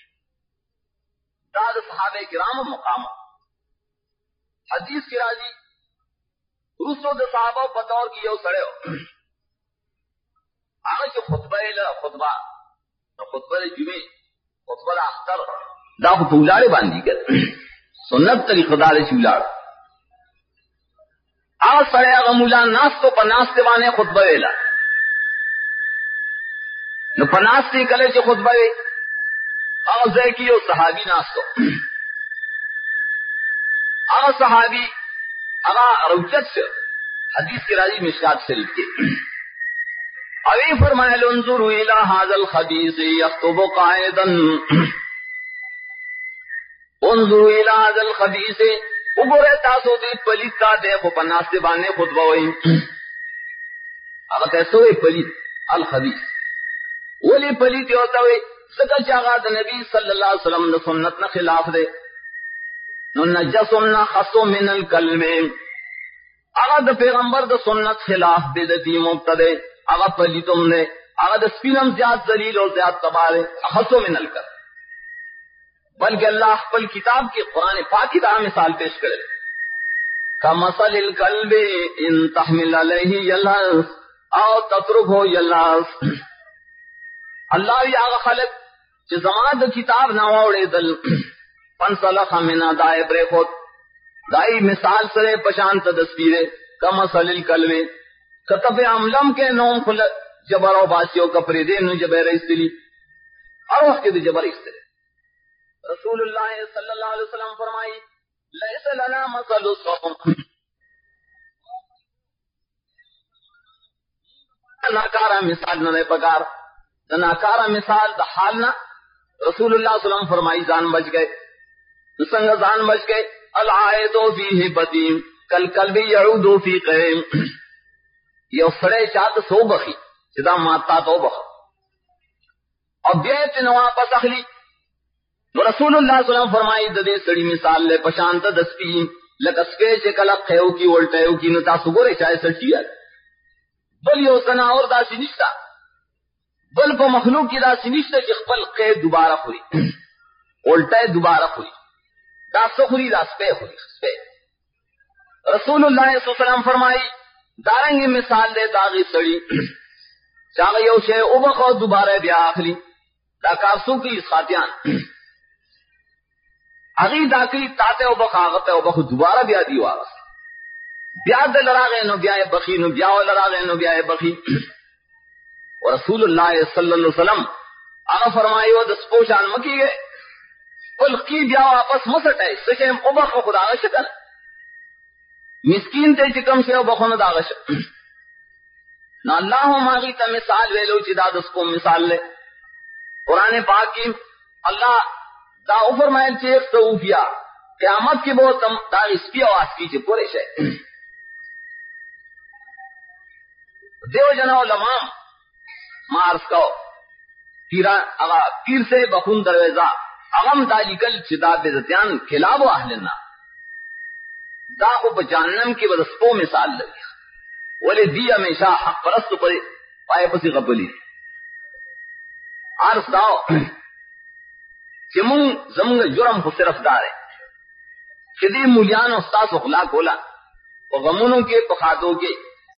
دا صحابہ کرام مقام حدیث کی راضی رسو دا صحابہ بدور کی یو سڑے ہو آگا چو خطبہ جمعے خطبہ اختر دا خطبہ اولارے باندھی کر سنت طریقہ دار چولار آگا سڑے آگا مولا ناس تو پا ناس تے بانے خطبہ ویلا نو پناستی کلے چی خطبہ وی آغازے کی یو صحابی ناستو آغا صحابی آغا روچت سے حدیث کی راضی مشکات شریف کے اوی فرمائے لنظروا الى هذا الخبيث يخطب قائدا انظروا الى هذا الخبيث وګوره تاسو دې پلیتا دې په پناسته باندې خطبه وایي هغه تاسو یې پلیت الخبيث ولی پلیت ہوتا وي څنګه چې هغه د نبی صلی الله علیه وسلم د سنت نه خلاف دی نو نجسنا خصو من الکلم هغه د پیغمبر د سنت خلاف بدعتي مبتدی هغه پلیتوم نه هغه د سپینم زیات ذلیل او زیات تباہ ہے خصو من الکلم بلکہ اللہ خپل کتاب کے قرآن پاک کی دا مثال پیش کرے کمثل الکلب ان تحمل علیہ یلہث او تترکہ یلہث اللہ یا خلق چی زمان دا کتاب نواوڑے دل فانسلخ من دائے پریخوت دائی مثال سرے پشانت دسپیرے کمثل الکلب کتب عملم کے نوم خلق جبر و باسیوں کپری دے نو جبر استلی اور وقت دے جبر استلی رسول اللہ صلی اللہ علیہ وسلم فرمائی لیس لنا مثل الصوم ناکارا مثال نہ پکار ناکارا مثال دا حالنا رسول اللہ صلی اللہ علیہ وسلم فرمائی جان بچ گئے سنگ جان بچ گئے العائدو فی حبتیم کل قلبی یعودو فی قیم یہ سڑے چاہت سو بخی چدا ماتا تو بخ اور بیت نواپس اخلی رسول اللہ صلی اللہ علیہ وسلم فرمائی ددے سڑی مثال لے پشانت دستی لکسکے چکلا خیو کی ولٹیو کی نتا سگورے چاہے سچی ہے بل یو سنا اور دا سنشتا بل کو مخلوق کی دا سنشتا چی خپل قید دوبارہ خوری ولٹے دوبارہ خوری دا سخوری دا سپے خوری سپے رسول اللہ صلی اللہ علیہ وسلم فرمائی دارنگی مثال دے داغی سڑی چاہے یو شے اوبخو دوبارہ بیا آخری دا کارسو کی اس خاتیان اگی داکری تاتے او بخ آغتے او بخ دوبارہ بیا دیو آغست بیا دل راغے نو بیا بخی نو بیا لراغے نو بیا بخی ورسول اللہ صلی اللہ علیہ وسلم آغا فرمائی و دس پوشان مکی گئے قل کی بیا واپس مسٹ ہے سکیم او بخ خود آغا شکل مسکین تے چکم سے او بخونو دا آغا شکل نا اللہ ماغی تا مثال ویلو چی دا دس کو مثال لے قرآن پاک کی اللہ دا او فرمائل چی ایک صوفیا قیامت کی بہت دا اسپی آواز کی چی پورے شے دیو جنا علماء مارس کو پیر سے بخون درویزہ اغم دا لکل چی دا بیزتیان کھلاب و اہلنا دا کو بجانم کی بدسپو مثال لگی ولی دی ہمیشہ حق پرست پر پائے پسی غبلی عرص داو کہ من زمانگ جرم خود صرف دارے کہ دی مولیان استاس اخلاق ہولا و غمونوں کے پخاتوں کے